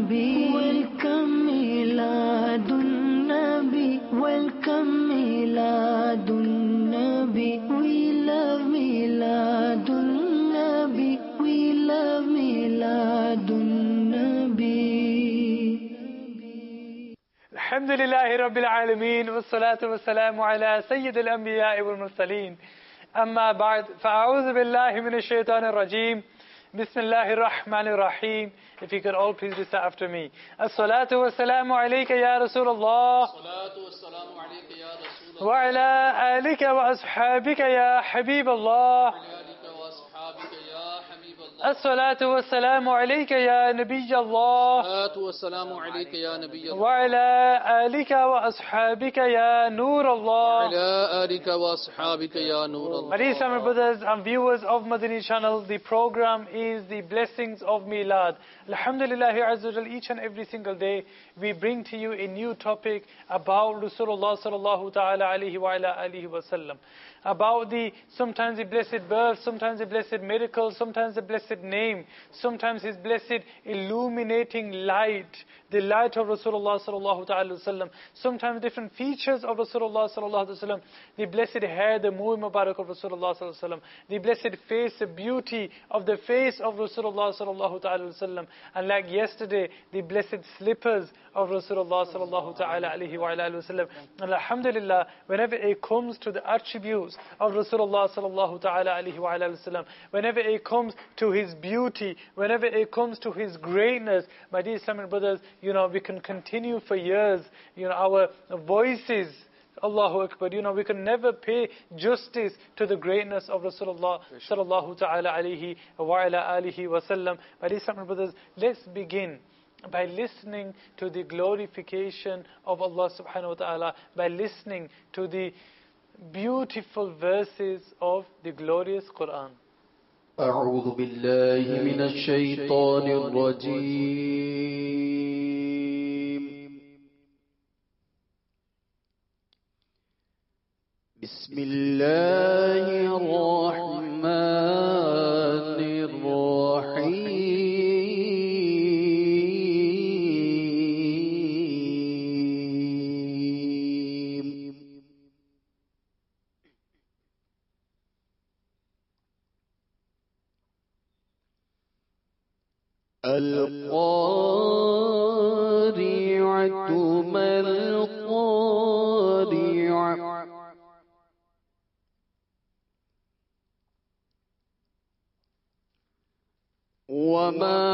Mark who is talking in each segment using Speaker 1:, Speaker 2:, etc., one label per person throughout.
Speaker 1: النبي. Welcome ميلاد النبي. Welcome ميلاد النبي. We love ميلاد النبي. We love ميلاد النبي.
Speaker 2: الحمد لله رب العالمين والصلاة والسلام على سيد الأنبياء والمرسلين. أما بعد فأعوذ بالله من الشيطان الرجيم. بسم الله الرحمن الرحيم. If you could all please recite after me. الصلاة والسلام عليك يا رسول الله.
Speaker 3: الصلاة والسلام عليك يا رسول الله.
Speaker 2: وعلى آلك وأصحابك يا حبيب الله.
Speaker 3: وعلى آلك وأصحابك يا حبيب الله.
Speaker 2: الصلاة والسلام عليك يا نبي الله.
Speaker 3: الصلاة والسلام عليك يا نبي الله.
Speaker 2: وعلى آلك وأصحابك يا نور الله.
Speaker 3: وعلى آلك وأصحابك يا نور الله.
Speaker 2: My dear Islamic brothers and viewers of Madani channel, the program is the blessings of Milad. Alhamdulillah Azza wa Jal, each and every single day we bring to you a new topic about Rasulullah sallallahu ta'ala alayhi wa ala alihi wa sallam. About sometimes the blessed birth, sometimes the blessed miracle, sometimes the blessed name, sometimes his blessed illuminating light, the light of Rasulullah sallallahu ta'ala wasallam, sometimes different features of Rasulullah sallallahu ta'ala wasallam, the blessed hair, the Mu'min Mubarak of Rasulullah sallallahu ta'ala wasallam, the blessed face, the beauty of the face of Rasulullah sallallahu ta'ala wasallam, and like yesterday, the blessed slippers of Rasulullah sallallahu ta'ala alayhi wa alihi wasallam. And alhamdulillah, whenever it comes to the attributes of Rasulullah sallallahu ta'ala alayhi wa alihi wasallam, whenever it comes to his beauty, whenever it comes to his greatness, my dear Islamic brothers, we can continue for years, our voices, Allahu Akbar, we can never pay justice to the greatness of Rasulullah sallallahu ta'ala alayhi wa ala alihi wa sallam. My dear Islamic brothers, let's begin by listening to the glorification of Allah subhanahu wa ta'ala, by listening to the beautiful verses of the glorious Quran.
Speaker 4: أعوذ بالله من الشيطان الرجيم. بسم الله الرحمن الرحيم. القارعة ما القارعة. وما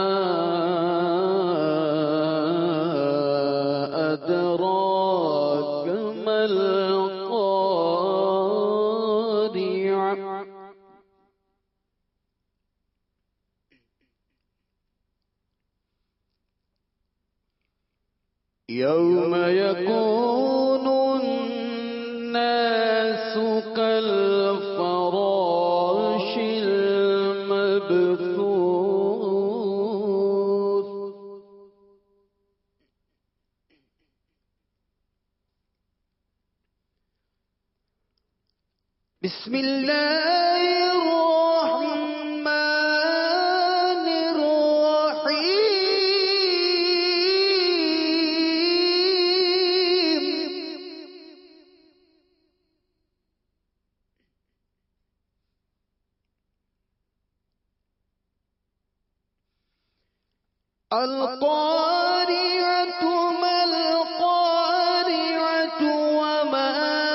Speaker 4: أدراك ما القارعة. يوم يكون الناس كالفراش المبثوث. بسم الله الرحمن الرحيم. القارعة ما القارعة. وما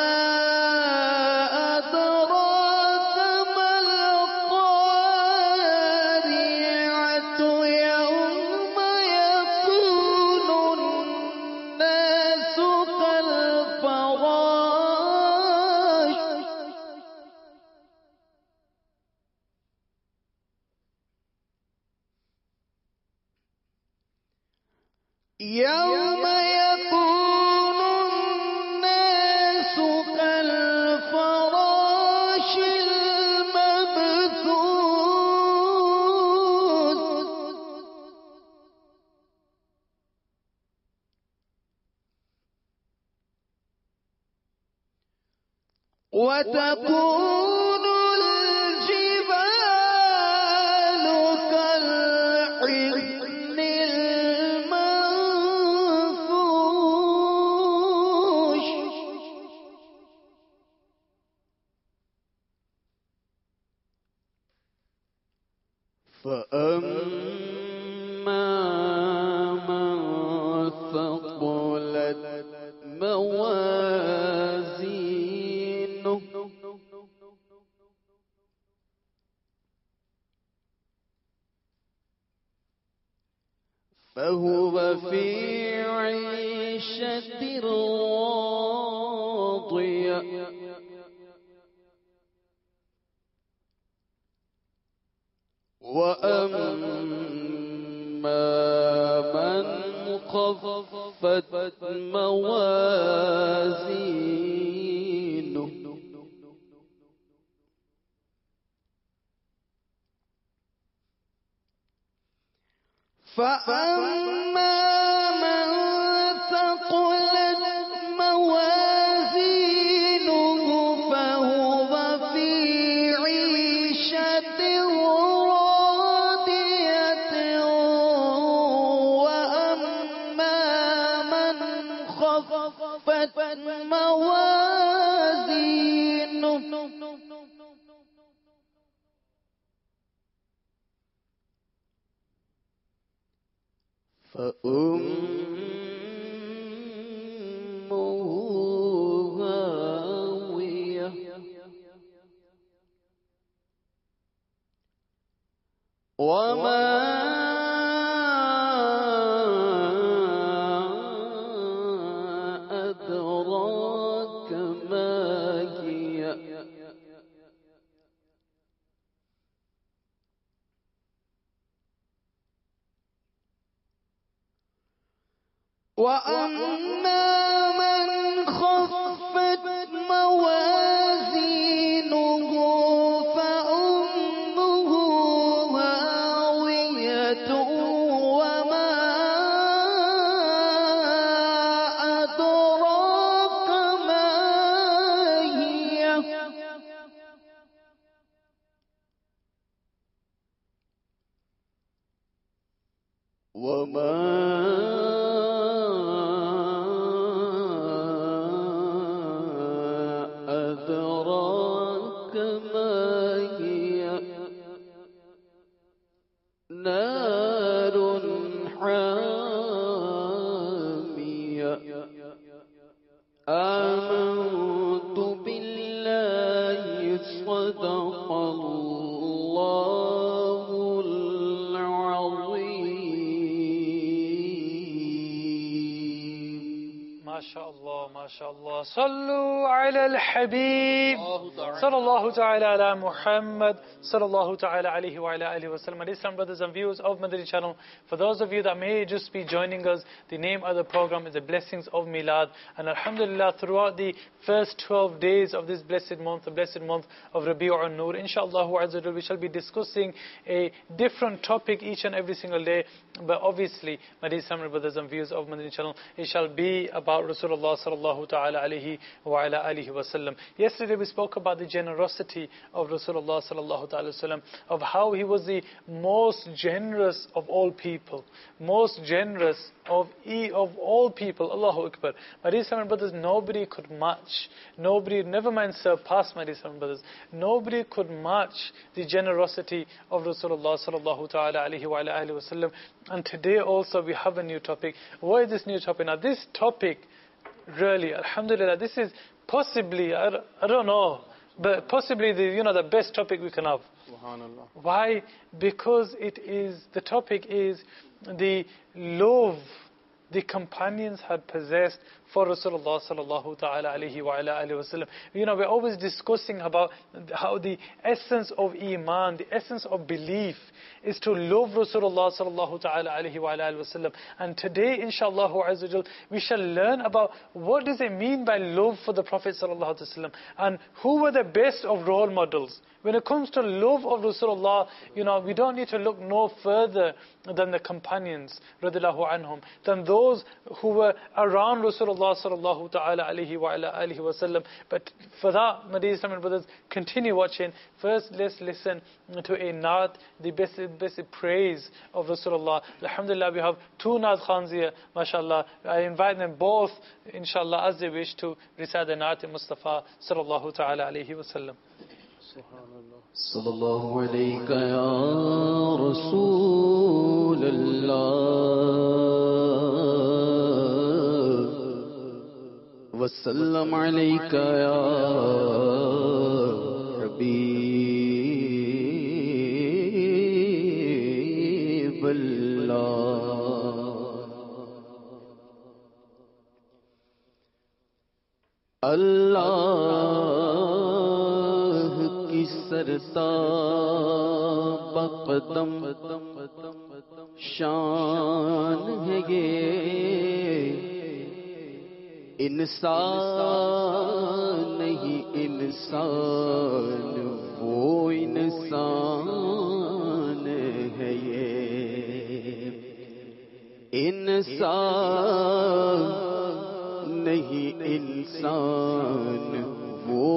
Speaker 4: أدراك ما القارعة. يوم يكون الناس كالفراش. يوم يكون الناس كالفراش المبثوث. وتكون الجبال كالعهن المنفوش. فأما من ثقلت موازينه فهو في عيشة راضية وأما من خفت موازينه فأما من ثقلت موازينه فهو في عيشة راضية وأما من خفت موازينه فأمه هاوية وما أدراك ما هي وأما من خفت موازينه فأمه هاوية وما أدراك ما هي وما أدراك ما هي نار حامية آمنت بالله صدق الله العظيم.
Speaker 2: ما شاء الله ما شاء الله. صلوا على الحبيب صلى الله تعالى على Muhammad صلى الله تعالى عليه وعلى آله وسلم. Islam brothers and viewers of Madani channel, for those of you that may just be joining us, the name of the program is the Blessings of Milad, and alhamdulillah throughout the first 12 days of this blessed month, the blessed month of Rabi'ul Nur, inshallah we shall be discussing a different topic each and every single day. But obviously, my dear Islam brothers and viewers of Madani channel, it shall be about Rasulullah sallallahu ta'ala alayhi wa ala alihi wa sallam. Yesterday we spoke about the generosity of Rasulullah sallallahu ta'ala sallam, of how he was the most generous of all people, most generous of all people. Allahu Akbar. My dear Islam brothers, nobody could match, nobody, never mind surpass, my dear Islam brothers, nobody could match the generosity of Rasulullah sallallahu ta'ala alayhi wa ala alihi wa sallam. And today also we have a new topic. What is this new topic? Now this topic, really, alhamdulillah, this is possibly, I don't know, but possibly the best topic we can have.
Speaker 3: Subhanallah.
Speaker 2: Why? Because the topic is the love the companions had possessed for Rasulullah sallallahu ta'ala alayhi wa ala alihi wa sallam. We're always discussing about how the essence of Iman, the essence of belief is to love Rasulullah sallallahu ta'ala alayhi wa ala alihi wa sallam. And today, inshallah azza wa jal, we shall learn about what does it mean by love for the Prophet sallallahu alayhi wa sallam, and who were the best of role models. When it comes to love of Rasulullah, we don't need to look no further than the companions, radiallahu anhum, than those who were around Rasulullah sallallahu ta'ala alayhi wa ala alihi wa sallam. But for that, my dear Islamic brothers, continue watching. First, let's listen to a naat, the best praise of Rasulullah. Alhamdulillah, we have two naat khans here, mashallah. I invite them both, inshallah, as they wish, to recite the naat Mustafa sallallahu ta'ala alayhi wa sallam.
Speaker 4: صلی اللہ علیہ یا رسول اللہ وسلم علیک یا حبیب اللہ اللہ کی سرتاب قدم شان ہے یہ انسان نہیں انسان وہ انسان ہے یہ انسان نہیں انسان وہ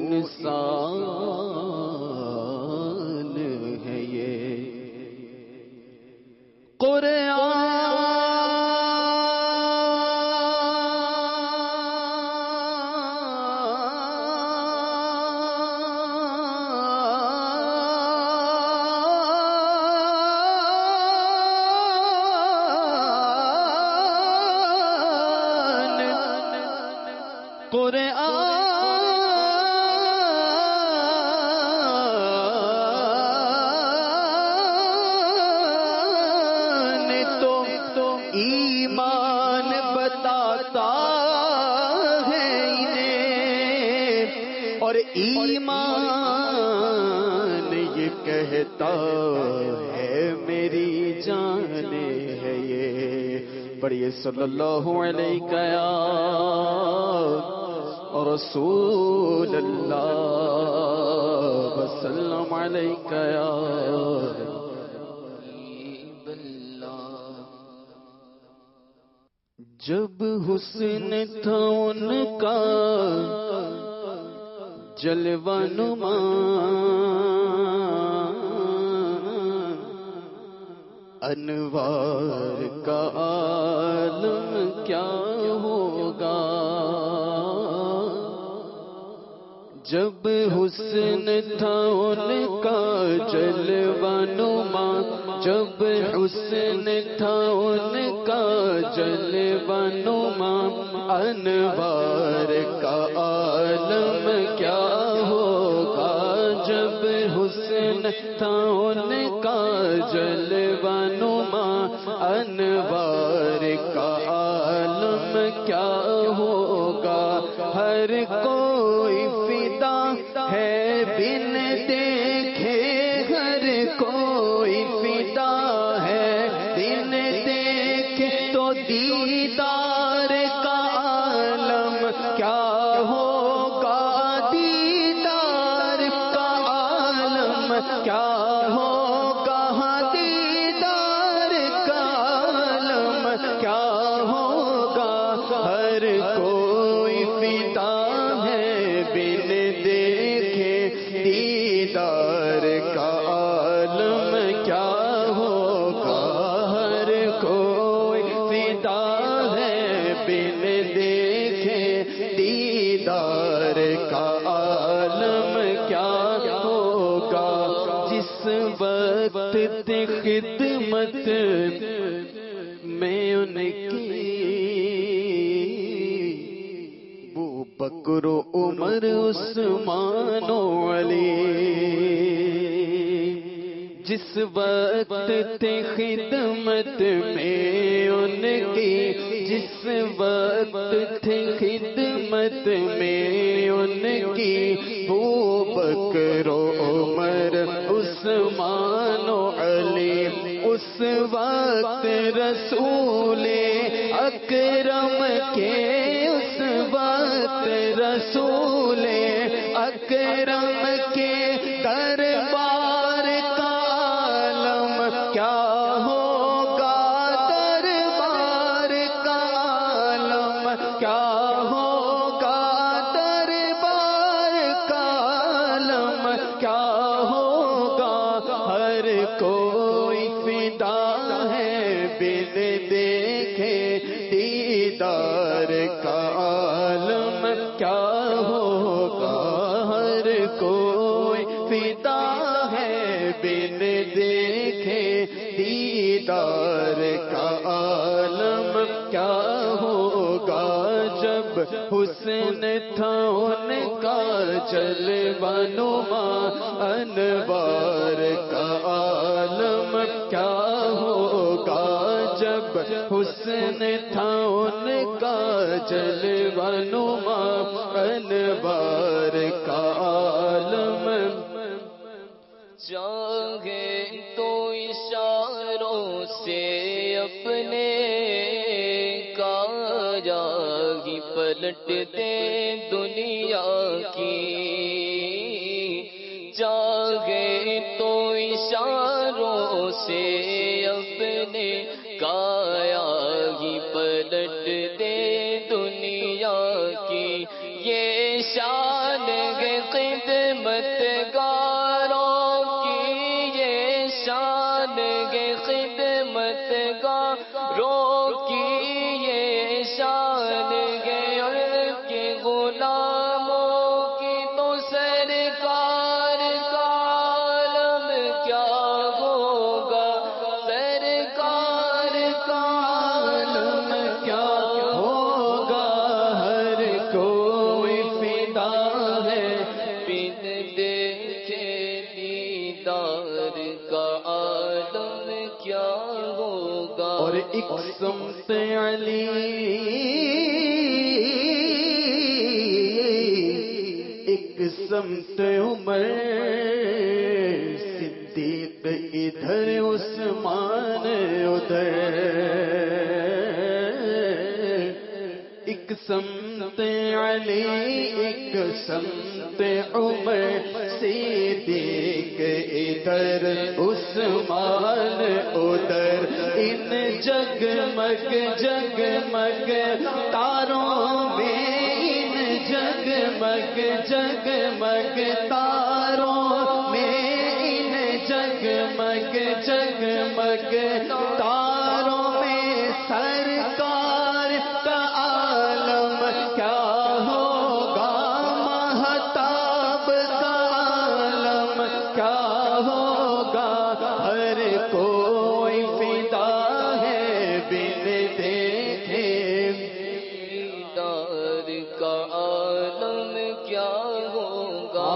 Speaker 4: انسان ہے یہ ایمان بتاتا ہے انہیں اور ایمان یہ کہتا ہے میری جان ہے یہ پڑھیے صلی اللہ علیہ یا رسول اللہ وسلم علیک یا جب حسن تھا ان کا جلوہ نما انوار کا عالم کیا ہوگا جب حسن تھا ان کا جلوہ نما جب حسن تھا ان کا جلوہ نما انوار کا عالم کیا ہوگا جب حسن تھا ان کا جلوہ نما انوار کا عالم کیا ہوگا ہر کوئی فدا ہے بن دیکھے ہر کوئی فدا ہے بن دیکھے تو دیدار کا عالم کیا ہوگا دیدار کا عالم کیا ہوگا دیدار کا عالم کیا ہوگا ہر کوئی فدا ہے بن دیکھے دیدار کا عالم کیا ہوگا ہر کوئی فدا ہے بن دیکھے دیدار کا عالم کیا ہوگا جس وقت خدمت میں ان کی وہ بکر و عمر عثمان و علی جس وقت خدمت میں ان کی جس وقت خدمت میں ان کی وہ بکر و عمر عثمان و علی اس وقت رسول اکرم کے اس وقت رسول اکرم کے دربار کا عالم کیا ہوگا دربار کا عالم کیا ہوگا دربار کا عالم کیا ہوگا ہر کوئی فدا ہے بن دیکھے دیدار کا عالم کیا ہوگا ہر کوئی دیدار کا عالم کیا ہوگا جب حسن تھا ان کا جلوہ نما انوار کا عالم کیا ہوگا جب حسن تھا ان کا جلوہ نما انوار کا عالم
Speaker 5: چاہے تو اشاروں سے اپنے کایا ہی پلٹ دے دنیا کی، چاہے تو اشاروں سے اپنے کایا ہی پلٹ دے دنیا کی، یہ شان ہے خدمت گاروں کی، یہ شان ہے خدمت گاروں کی، یہ شان ہے عرب کے غلاموں کی، تو سرکار کا عالم کیا ہوگا، سرکار کا
Speaker 4: عالم کیا ہوگا، ہر کوئی فدا ہے
Speaker 5: بن دیکھے دیدار کا عالم کیا ہوگا۔
Speaker 4: اور ایک سمت علی ایک سمت عمر صدیق ادھر عثمان ادھر، ایک سمت علی ایک سمت عمر صدیق ادھر عثمان ادھر، ان جگمگ جگمگ تاروں میں، ان جگمگ جگمگ تاروں میں، ان جگمگ جگمگ تاروں میں سرکار کا عالم کیا ہوگا، مہتاب کا عالم کیا ہوگا، ہر کوئی فدا ہے بن دیکھے
Speaker 5: دیدار کا عالم کیا ہوگا۔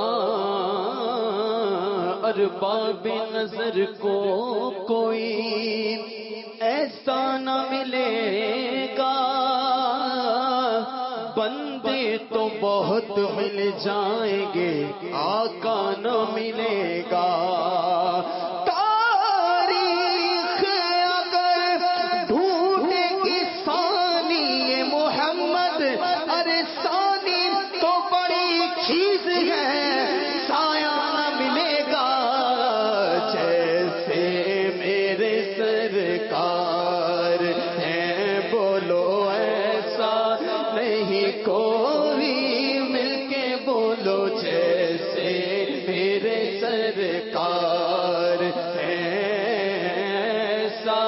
Speaker 4: ارباب نظر کو کوئی ایسا نہ ملے گا، بندے تو بہت مل جائیں گے آقا نہ ملے گا، تاریخ اگر ڈھونڈے گی ثانی محمد، ارے ثانی تو بڑی چیز ہے، سایہ نہ ملے گا جیسے میرے سرکار ہیں، بولو ایسا نہیں کوئی، مل کے بولو جیسے میرے سرکار ہیں، ایسا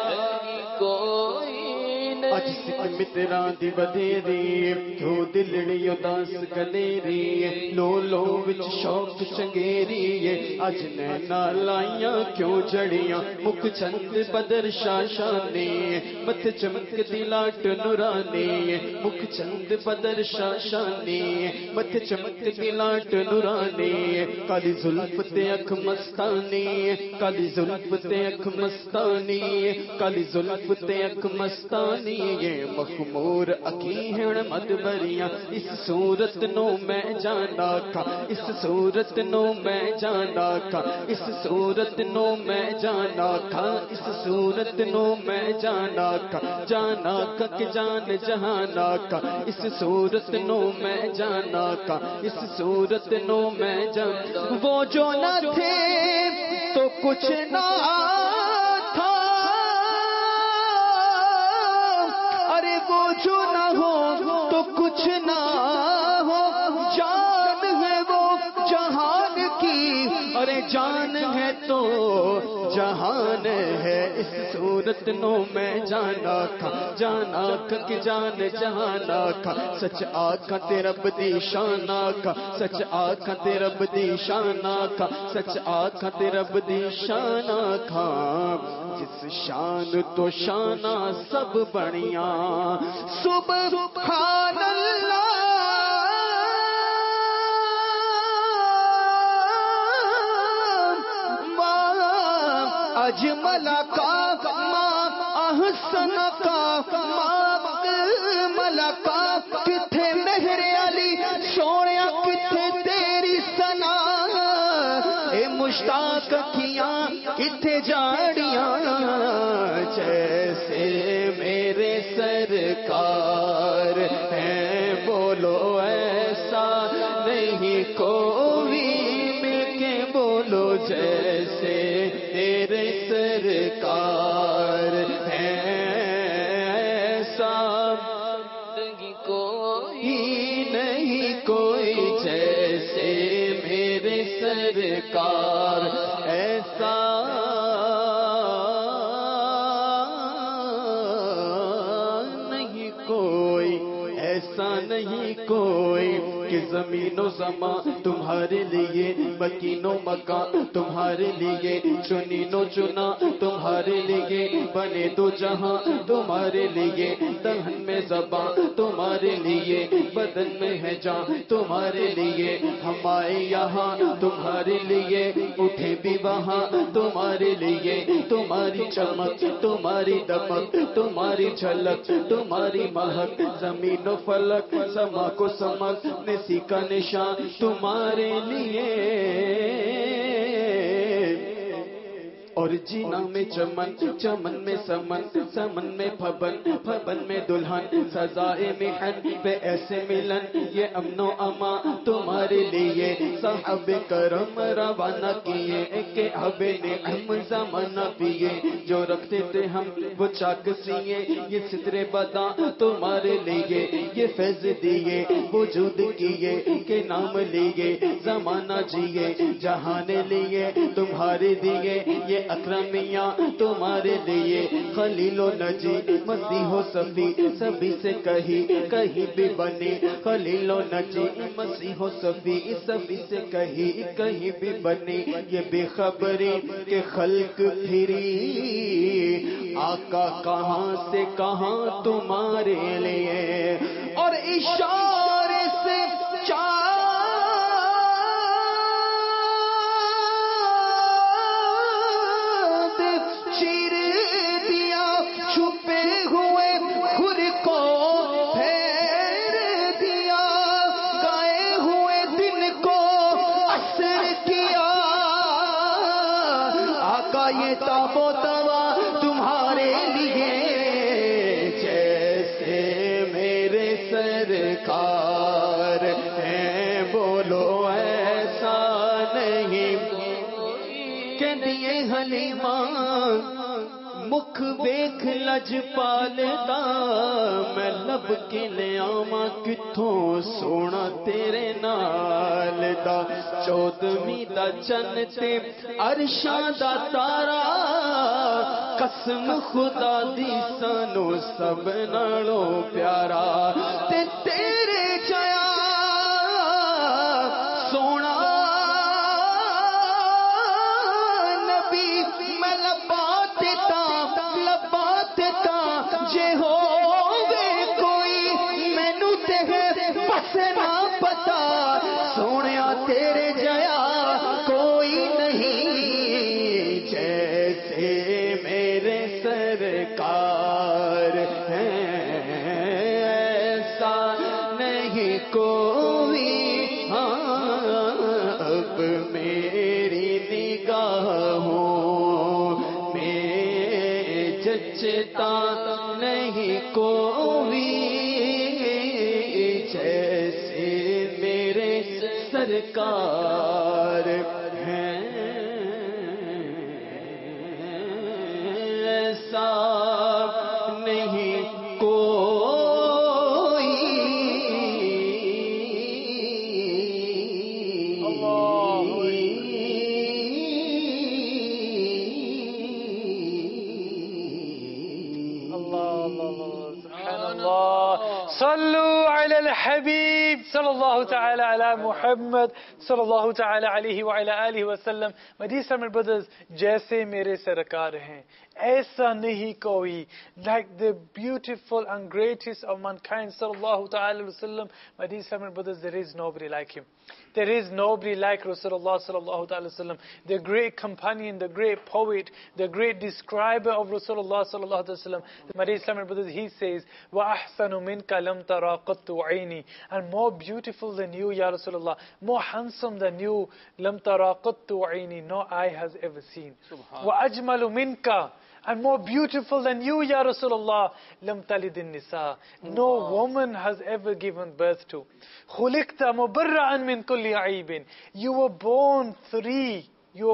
Speaker 5: کوئی
Speaker 4: اج سکھ متراں دی بدھیری، کیوں دلڑی اداس کلیری، لو لو وچ شوق چنگیری، اج نینا لائیاں کیوں جڑیاں، مکھ چند بدر شاشانی، مت چمک دی لاٹ نورانی، مکھ چند بدر شاشانی، مت چمک دی لاٹ نورانی، کالی زلف تے اکھ مستانی، کالی زلف تے اکھ مستانی، کالی زلف تے اکھ مستانی، یہ مخمور اکھی ہیں مدبریاں، اس صورت نو میں جانا کھا، اس صورت نو میں جانا کھا، اس صورت نو میں جانا کھا، اس صورت نو میں جانا کھا، جانا کھا کہ جان جہانا کھا، اس صورت نو میں جانا کھا، اس صورت نو میں جانا، وہ جو نہ تھے تو کچھ نہ تھا، ارے وہ جو نہ ہو تو کچھ نہ ہو، جان ہے وہ جہان کی، ارے جان ہے تو جہان ہے اس صورت نو میں جانا کھا جانا کہ جان جہانا کھا سچ آکھا تے رب دی شانا کھا سچ آکھا تے رب دی شانا کھا سچ آکھا تے رب دی شانا کھا جس شان تو شانا سب بڑیاں سبحان اللہ اجمل کا ما احسن کا ما اجمل کا کتھے مہر علی سونیا کتھے تیری ثنا اے مشتاق کیاں کتھے جاڑیاں جیسے میرے سرکار ہیں بولو ایسا نہیں کوئی مل کے بولو جیسے تیرے سرکار ہیں ایسا کوئی نہیں کوئی جیسے میرے سرکار ایسا نہیں کوئی ایسا نہیں کوئی کہ زمین و زمان تمہارے لیے مکین و مکان تمہارے لیے چنین و چنا تمہارے لیے بنے دو جہاں تمہارے لیے دہن میں زبان تمہارے لیے بدن میں ہے جان تمہارے لیے ہم آئے یہاں تمہارے لیے اٹھے بھی وہاں تمہارے لیے تمہاری چمک تمہاری دمک تمہاری جھلک تمہاری مہک زمین و فلک سما کو سمک نسی کا نشان تمہارے لیے اور جینا میں چمن چمن میں سمن سمن میں پھبن پھبن میں دلہن سزائے محن پہ ایسے ملن یہ امن و امان تمہارے لیے صحاب کرم روانہ کیے کہ اب نعم زمانہ پیے جو رکھتے تھے ہم وہ چاک سیے یہ سترے بدا تمہارے لیے یہ فیض دیے وجود کیے کہ نام لیے زمانہ جیے جہان لیے تمہارے دیے یہ اکرمیاں تمہارے لیے خلیل و نجی مسیح و صفی سبھی سے کہیں بھی بنی خلیل و نجی مسیح و صفی سبھی سے کہیں بھی بنی یہ بے خبری کہ خلق پھری آقا کہاں سے کہاں تمہارے لیے اور اشارے سے یہ تاب و توا تمہارے لیے جیسے میرے سرکار ہیں بولو ایسا نہیں کہ دیے حلیمہ مکھ ویکھ لج پالدا میں لب کے لے آواں کتھوں سونا تیرے نال دا چودھویں دا چن تے عرشاں دا تارا قسم خدا دی سانو سب نالوں پیارا تے تیرے جیا سونا نبی میں جے ہوگے کوئی مینوں تے بس نہ پتا سونیا تیرے جیا کوئی نہیں جیسے میرے سرکار ہیں ایسا نہیں کوئی ہاں اب میری نگاہوں میں جچتا نہیں کوئی جیسے میرے سرکار ہیں ایسا نہیں کوئی
Speaker 2: Subhanallah. Sallu ala al-Habib. Sallallahu ta'ala ala Muhammad. Sallallahu ta'ala alayhi wa ala alihi wa sallam. My dear Islamic brothers, jaise mere sarkar hain, aisa nahi koi, like the beautiful and greatest of mankind, sallallahu ta'ala wa sallam. My dear Islamic brothers, there is nobody like him. There is nobody like Rasulullah sallallahu ta'ala wa sallam, the great companion, the great poet, the great describer of Rasulullah sallallahu ta'ala wa sallam. My dear Islamic brothers, he says, وَأَحْسَنُ مِنْكَ لَمْ تَرَى قَطُّ عَيْنِي, and more beautiful than you, Ya Rasulullah, more handsome than you, لَمْ تَرَى قَطُّ عَيْنِي, no eye has ever seen. وَأَجْمَلُ مِنْكَ, and more beautiful than you, Ya Rasulullah, lam talidin nisa, no woman has ever given birth to. Khuliqta mubarra'an min kulli aibin, you were born free,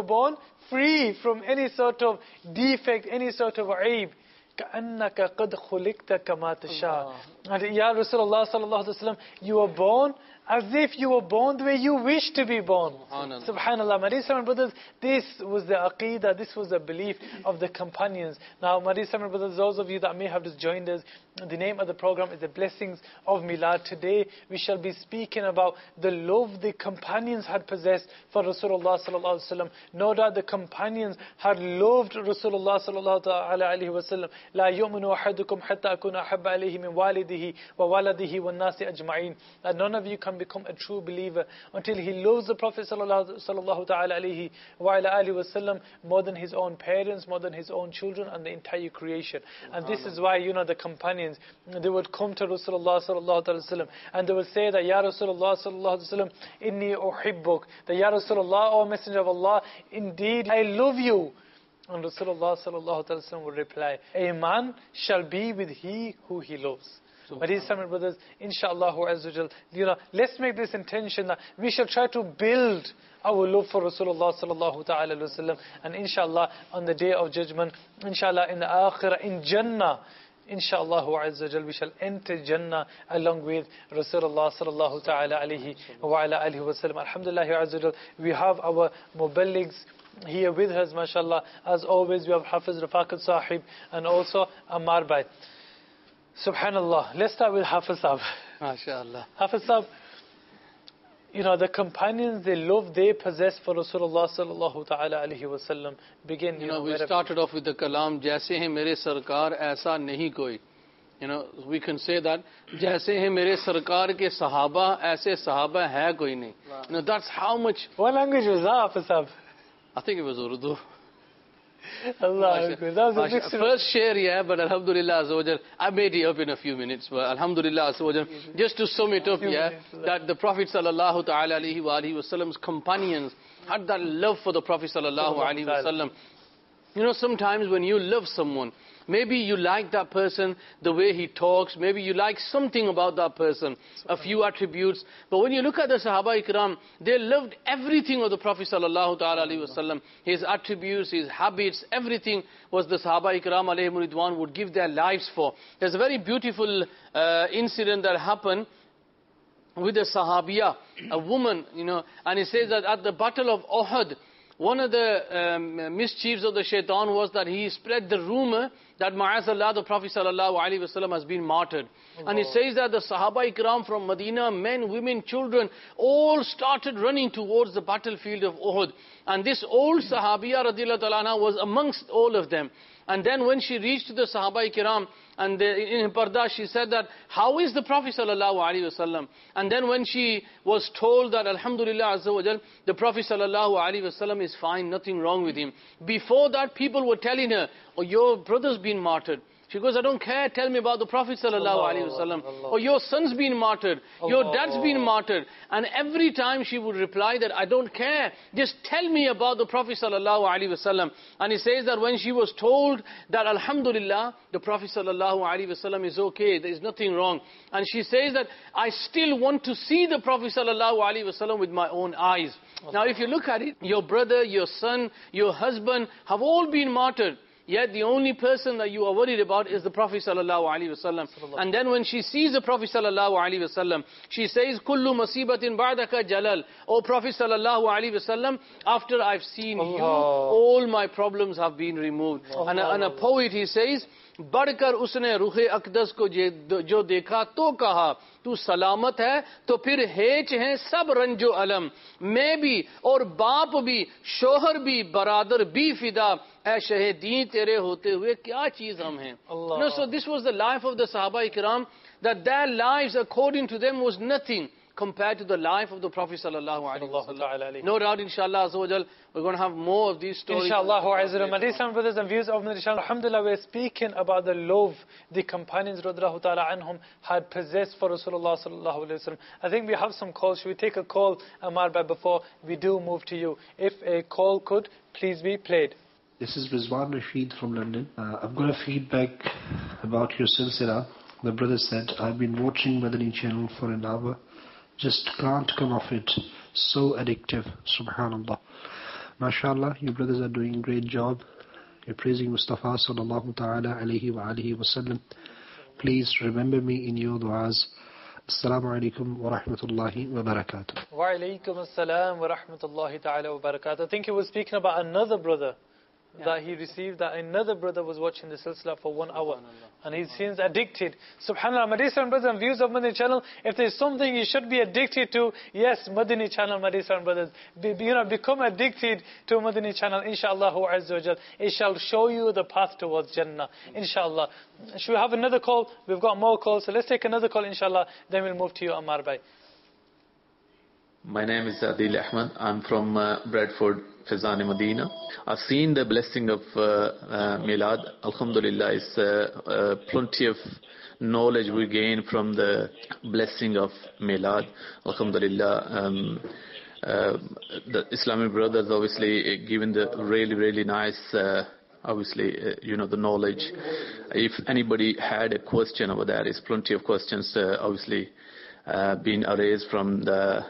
Speaker 2: free from any sort of defect, any sort of aib. كأنك قد خلقت كما تشاء. And Ya Rasulullah sallallahu alaihi wasallam, you were born as if you were born the way you wish to be born. Subhanallah. My dear Islamic brothers, this was the aqeedah, this was the belief of the companions. Now, my dear Islamic brothers, those of you that may have just joined us, the name of the program is the Blessings of Milad. Today, we shall be speaking about the love the companions had possessed for Rasulullah sallallahu alaihi wasallam. No doubt the companions had loved Rasulullah sallallahu alaihi wasallam. لا يؤمن أحدكم حتى أكون أحب عليه من والده وولده والناس أجمعين. That none of you can become a true believer until he loves the Prophet sallallahu alaihi wasallam more than his own parents, more than his own children, and the entire creation. And this is why, the companions, they would come to Rasulullah sallallahu alaihi wasallam and they would say that, Ya Rasulullah sallallahu alaihi wasallam, inni uhibbuk, that Ya Rasulullah, O Messenger of Allah, indeed I love you. And Rasulullah sallallahu alaihi wasallam would reply, a man shall be with he who he loves. My dear Islamic brothers, inshallah azza wajal, let's make this intention that we shall try to build our love for Rasulullah sallallahu ta'ala wa sallam. And inshallah, on the day of judgment, inshallah, in the akhirah, in Jannah, inshallah azza wajal, we shall enter Jannah along with Rasulullah sallallahu ta'ala alayhi wa ala alihi wa sallam. Alhamdulillah azza wajal, we have our muballighs here with us, mashallah. As always, we have Hafiz Rafaqat Sahib and also Ammar Bhai. Subhanallah. Let's start with Hafiz Sahib.
Speaker 3: MashaAllah.
Speaker 2: Hafiz Sahib, the companions, the love they possess for Rasulullah sallallahu ta'ala alayhi wa sallam begin.
Speaker 3: We started off with the kalam, Jaise hai mere sarkar, aisa nahi koi. We can say that, Jaise hai mere sarkar ke sahaba, aise sahaba hai koi nahi. That's how much.
Speaker 2: What language was that, Hafiz Sahib?
Speaker 3: I think it was Urdu.
Speaker 2: Allah, that was a mixture.
Speaker 3: First share, yeah, but Alhamdulillah Azza wa Jal, I made it up in a few minutes, but Alhamdulillah Azza wa Jal, just to sum it up, yeah, that the Prophet sallallahu ta'ala alayhi wa alihi wa sallam's companions had that love for the Prophet sallallahu alayhi wa sallam. Sometimes when you love someone, maybe you like that person, the way he talks, maybe you like something about that person, a few attributes. But when you look at the Sahaba Ikram, they loved everything of the Prophet sallallahu ta'ala alayhi wa sallam. His attributes, his habits, everything was the Sahaba Ikram alayhim ridwan would give their lives for. There's a very beautiful incident that happened with a Sahabiya, a woman, and it says that at the Battle of Uhud, one of the mischiefs of the shaitan was that he spread the rumor that ma'azallah, the Prophet sallallahu alaihi wasallam has been martyred. And it says that the Sahaba Ikram from Medina, men, women, children, all started running towards the battlefield of Uhud. And this old Sahabiya radiyallahu ta'ala anha was amongst all of them. And then when she reached to the Sahaba Ikram, and in Parda, she said that, how is the Prophet sallallahu alaihi wasallam? And then when she was told that, Alhamdulillah Azza wa Jal, the Prophet sallallahu alaihi wasallam is fine, nothing wrong with him. Before that, people were telling her, oh, your brother's been martyred. She goes, I don't care, tell me about the Prophet sallallahu alaihi wasallam. Or your son's been martyred, your dad's been martyred. And every time she would reply that, I don't care, just tell me about the Prophet sallallahu alaihi wasallam. And he says that when she was told that, Alhamdulillah, the Prophet sallallahu alaihi wasallam is okay, there is nothing wrong. And she says that, I still want to see the Prophet sallallahu alaihi wasallam with my own eyes. Now if you look at it, your brother, your son, your husband have all been martyred. Yet the only person that you are worried about is the Prophet sallallahu alaihi wasallam. And then when she sees the Prophet sallallahu alaihi wasallam, she says, "Kullu masibatin ba'daka jalal." O Prophet sallallahu alaihi wasallam, after I've seen you, all my problems have been removed. And a poet, he says बढ़कर उसने रूहे अकदस को जो देखा तो कहा तू सलामत है तो फिर हेच हैं सब रंजो अलम मैं भी और बाप भी शोहर भी बरादर भी फिदा ऐ शहीदी तेरे होते हुए क्या चीज हम हैं. No, so this was the life of the Sahaba Ikram, that their lives according to them was nothing compared to the life of the Prophet sallallahu alaihi wasallam. No doubt, inshallah, we're going to have more of these stories.
Speaker 2: Inshallah, my dear brothers and viewers of Madinah Channel, alhamdulillah, we're speaking about the love the companions radhiyallahu ta'ala anhum had possessed for Rasulullah sallallahu alaihi wasallam. I think we have some calls. Should we take a call, Ammar Bhai, before we do move to you? If a call could please be played.
Speaker 6: This is Rizwan Rashid from London. I've got a feedback about your silsila. The brother said, I've been watching Madani Channel for an hour. Just can't come off it. So addictive. Subhanallah. MashaAllah, you brothers are doing a great job. You're praising Mustafa sallallahu ta'ala alayhi wa alihi wa sallam. Please remember me in your du'as. Assalamu alaikum wa rahmatullahi wa barakatuh.
Speaker 2: Wa alaikum assalam wa rahmatullahi ta'ala wa barakatuh. I think he was speaking about another brother that he received, that another brother was watching the silsila for 1 hour and he seems addicted. Subhanallah, my dear brothers and viewers of Madani Channel, if there's something you should be addicted to, yes, Madani Channel, my dear brothers, become addicted to Madani Channel, inshallah azza wa jal. It shall show you the path towards Jannah, inshallah. Should we have another call? We've got more calls, so let's take another call, inshallah, then we'll move to you, Ammar Bhai.
Speaker 7: My name is Adil Ahmad. I'm from Bradford, Fezani, Medina. I've seen the blessing of Milad. Alhamdulillah, it's plenty of knowledge we gain from the blessing of Milad. Alhamdulillah. The Islamic brothers obviously given the really nice obviously the knowledge. If anybody had a question over there, is plenty of questions obviously being raised from the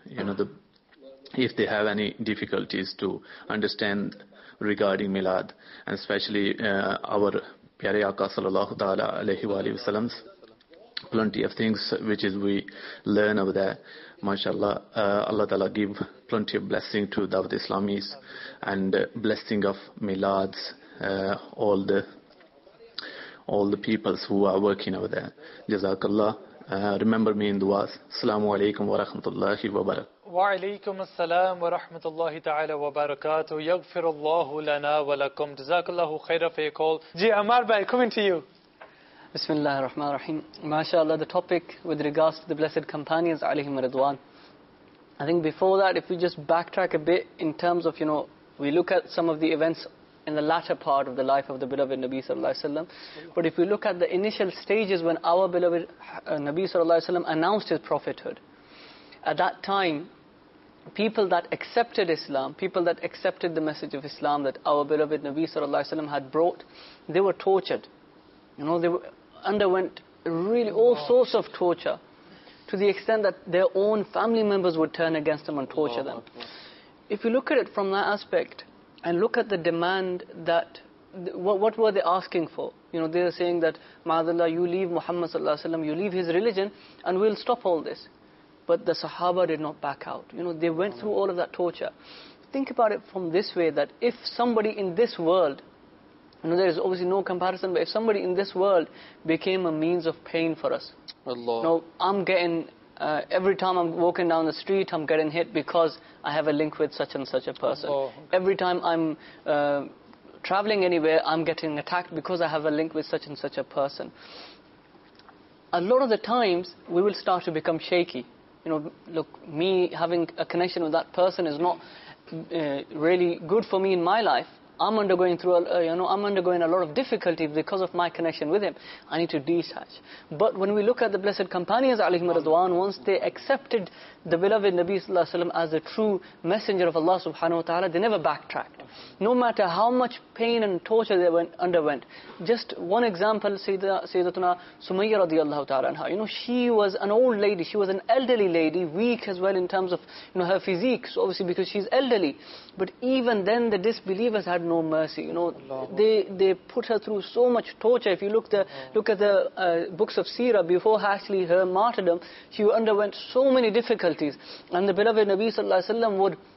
Speaker 7: if they have any difficulties to understand regarding Milad, and especially our Pyare Aka sallallahu ta'ala alayhi wa sallam's plenty of things which is we learn over there. MashaAllah, Allah ta'ala give plenty of blessing to Dawat Islamis and blessing of Milads, all the peoples who are working over there. Jazakallah. Remember me in du'as. Assalamu alaikum wa rahmatullahi wa barakatuh.
Speaker 2: Wa alaikum assalam wa rahmatullahi ta'ala wa barakatuh. Yaghfirullahu lana wa lakum. Jazakallahu khaira for your call. Ji, Ammar Bhai, coming to you.
Speaker 8: Bismillah ar-Rahman ar-Rahim. MashaAllah, the topic with regards to the blessed companions, alayhim ridwan. I think before that, if we just backtrack a bit in terms of, we look at some of the events in the latter part of the life of the beloved Nabi sallallahu alaihi wasallam. But if we look at the initial stages when our beloved Nabi sallallahu alaihi wasallam announced his prophethood, at that time, people that accepted Islam, people that accepted the message of Islam that our beloved Nabi sallallahu alaihi wasallam had brought, they were tortured. They underwent really all sorts of torture, to the extent that their own family members would turn against them and torture them. If you look at it from that aspect, and look at the demand that, what were they asking for? They were saying that, Ma'adallah, you leave Muhammad sallallahu alaihi wasallam, you leave his religion, and we'll stop all this. But the Sahaba did not back out. They went through all of that torture. Think about it from this way, that if somebody in this world, there is obviously no comparison, but if somebody in this world became a means of pain for us, I'm getting, every time I'm walking down the street, I'm getting hit because I have a link with such and such a person. Every time I'm traveling anywhere, I'm getting attacked because I have a link with such and such a person. A lot of the times, we will start to become shaky. Look, me having a connection with that person is not really good for me in my life. I'm undergoing a lot of difficulty because of my connection with him. I need to detach. But when we look at the blessed companions, alayhim radwan, once they accepted the beloved Nabi sallallahu alaihi wasallam as a true messenger of Allah subhanahu wa ta'ala, they never backtracked. No matter how much pain and torture they underwent. Just one example, Sayyidatuna Sumayya radiyallahu ta'ala anha. She was an old lady, she was an elderly lady, weak as well in terms of her physique, so obviously because she's elderly. But even then the disbelievers had no mercy. They put her through so much torture. If you look at the books of Seerah, before actually her martyrdom, she underwent so many difficulties. And the beloved Nabi sallallahu alaihi wasallam would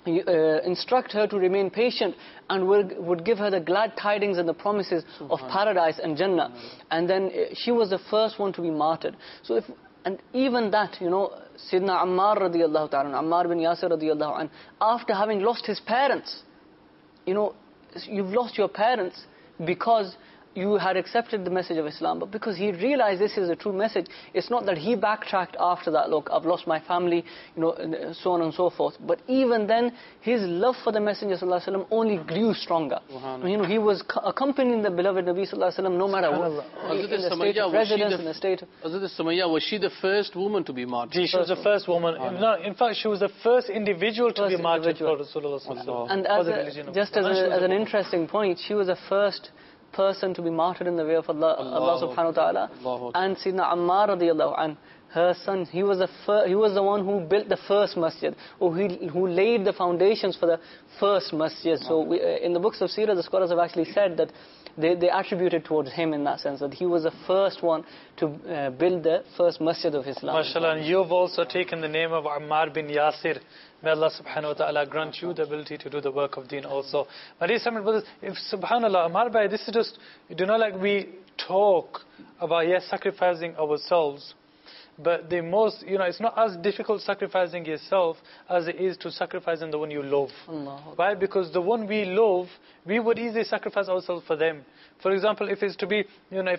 Speaker 8: instruct her to remain patient and would give her the glad tidings and the promises of paradise and Jannah. And then she was the first one to be martyred. So and even that, Sayyidina Ammar radiallahu ta'ala, Ammar bin Yasir radiallahu anh, after having lost his parents, you've lost your parents because you had accepted the message of Islam, but because he realized this is a true message, it's not that he backtracked after that, look, I've lost my family, so on and so forth. But even then, his love for the Messenger sallallahu alaihi wasallam only grew stronger. He was accompanying the beloved Nabi sallallahu alaihi wasallam no matter what. In the state of residence, in the state of...
Speaker 3: Hazrat Sumayya, was she the first woman to be martyred?
Speaker 2: She was the first woman. No, in fact, she was the first individual to be martyred for Rasulullah sallallahu alaihi wasallam.
Speaker 8: And just as an interesting point, she was the first person to be martyred in the way of Allah subhanahu wa ta'ala. And Sayyidina Ammar radiallahu anh, her son, he was the one who built the first masjid, or who laid the foundations for the first masjid. So in the books of Seerah, the scholars have actually said that they attributed towards him in that sense, that he was the first one to build the first masjid of Islam.
Speaker 2: MashaAllah, and you've also taken the name of Ammar bin Yasir. May Allah subhanahu wa ta'ala grant you the ability to do the work of deen also. My dear brothers, if subhanAllah, Ammar bhai, this is just, we talk about, yes, sacrificing ourselves. But the most, it's not as difficult sacrificing yourself as it is to sacrificing the one you love. Why? Because the one we love, we would easily sacrifice ourselves for them. For example, if it's to be,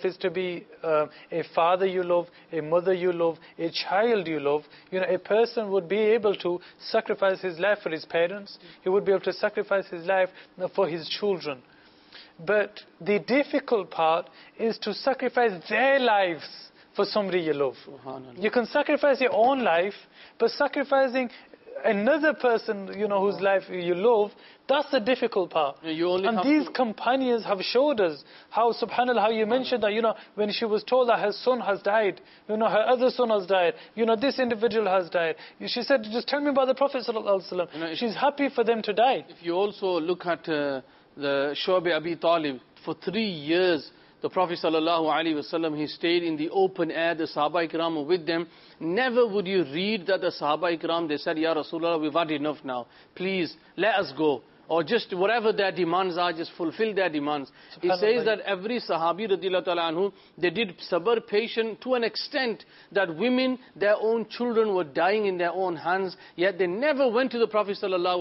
Speaker 2: a father you love, a mother you love, a child you love, a person would be able to sacrifice his life for his parents. He would be able to sacrifice his life for his children. But the difficult part is to sacrifice their lives for somebody you love. You can sacrifice your own life, but sacrificing another person, whose life you love, that's the difficult part. And these companions have showed us how, subhanAllah, how you mentioned that, when she was told that her son has died, her other son has died, this individual has died. She said, just tell me about the Prophet sallallahu alaihi wasallam. She's happy for them to die.
Speaker 3: If you also look at the Shu'ab Abi Talib, for 3 years, the Prophet ﷺ, he stayed in the open air, the Sahaba Ikram were with them. Never would you read that the Sahaba Ikram, they said, Ya Rasulullah, we've had enough now. Please, let us go. Or just whatever their demands are, just fulfill their demands. It says that every Sahabi radiallahu ta'ala anhu, they did sabr, patient, to an extent that women, their own children were dying in their own hands, yet they never went to the Prophet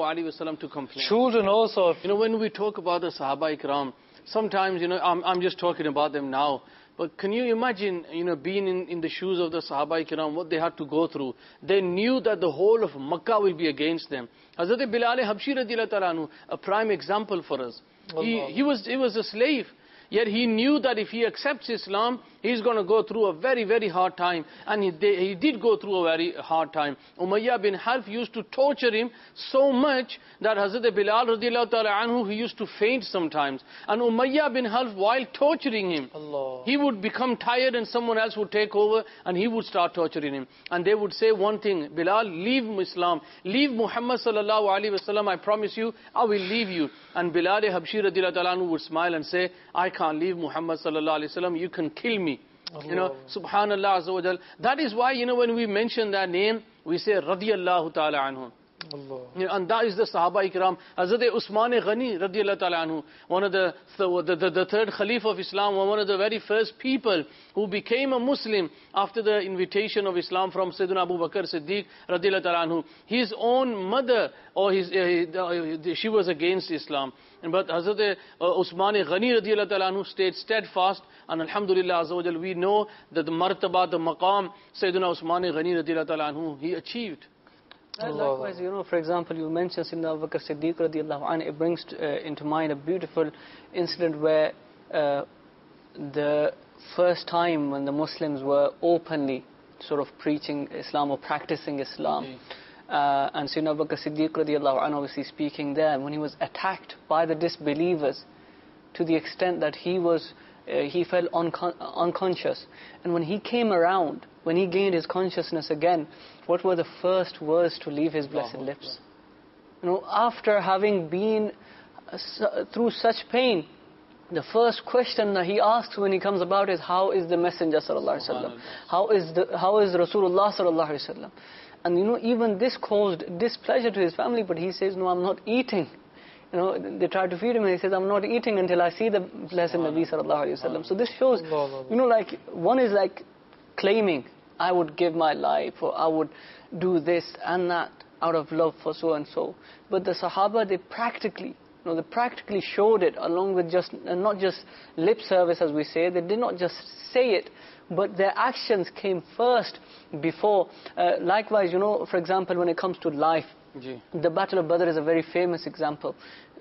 Speaker 3: ﷺ to complain.
Speaker 2: Children also.
Speaker 3: When we talk about the Sahaba Ikram, sometimes, I'm just talking about them now. But can you imagine, being in the shoes of the Sahaba Ikram, what they had to go through? They knew that the whole of Makkah will be against them. Hazrat Bilal Habshi radiallahu ta'ala anhu, a prime example for us. He was a slave. Yet he knew that if he accepts Islam, he's going to go through a very, very hard time. And he did go through a very hard time. Umayyah bin Half used to torture him so much that Hazrat Bilal radiallahu ta'ala anhu, he used to faint sometimes. And Umayyah bin Half, while torturing him, he would become tired and someone else would take over and he would start torturing him. And they would say one thing, Bilal, leave Islam. Leave Muhammad sallallahu alaihi wasallam, I promise you, I will leave you. And Bilal Habshi radiallahu ta'ala anhu would smile and say, I can't leave Muhammad sallallahu alaihi wasallam, you can kill me. Subhanallah azza wa jal. That is why, when we mention that name, we say radiyallahu ta'ala anhu. And that is the Sahaba Ikram. Hazrat Usman Ghani radiallahu ta'ala anhu, one of the third Khalifah of Islam, one of the very first people who became a Muslim after the invitation of Islam from Sayyidina Abu Bakr Siddiq radiallahu ta'ala anhu. His own mother, she was against Islam. But Hazrat Usman Ghani radiallahu ta'ala anhu stayed steadfast, and alhamdulillah azza wa jal, we know that the martaba, the maqam, Sayyidina Usman Ghani radiallahu ta'ala anhu, he achieved.
Speaker 8: Likewise, for example, you mentioned Sayyidina Abu Bakr Siddiq radiallahu anhu. It brings into mind a beautiful incident where the first time when the Muslims were openly sort of preaching Islam or practicing Islam, and Sayyidina Abu Bakr Siddiq radiallahu anhu obviously speaking there, when he was attacked by the disbelievers to the extent that he fell unconscious. And when he came around, when he gained his consciousness again, what were the first words to leave his blessed lips? After having been through such pain, the first question that he asks when he comes about is, how is the Messenger sallallahu alaihi wasallam? How is Rasulullah sallallahu alaihi wasallam? And even this caused displeasure to his family, but he says, no, I'm not eating. They tried to feed him, and he says, I'm not eating until I see the blessed Nabi sallallahu alayhi wa sallam. So this shows, like one is like claiming, I would give my life, or I would do this and that out of love for so and so. But the Sahaba, they practically showed it, along with not just lip service, as we say. They did not just say it, but their actions came first before. Likewise, for example, when it comes to life, the Battle of Badr is a very famous example.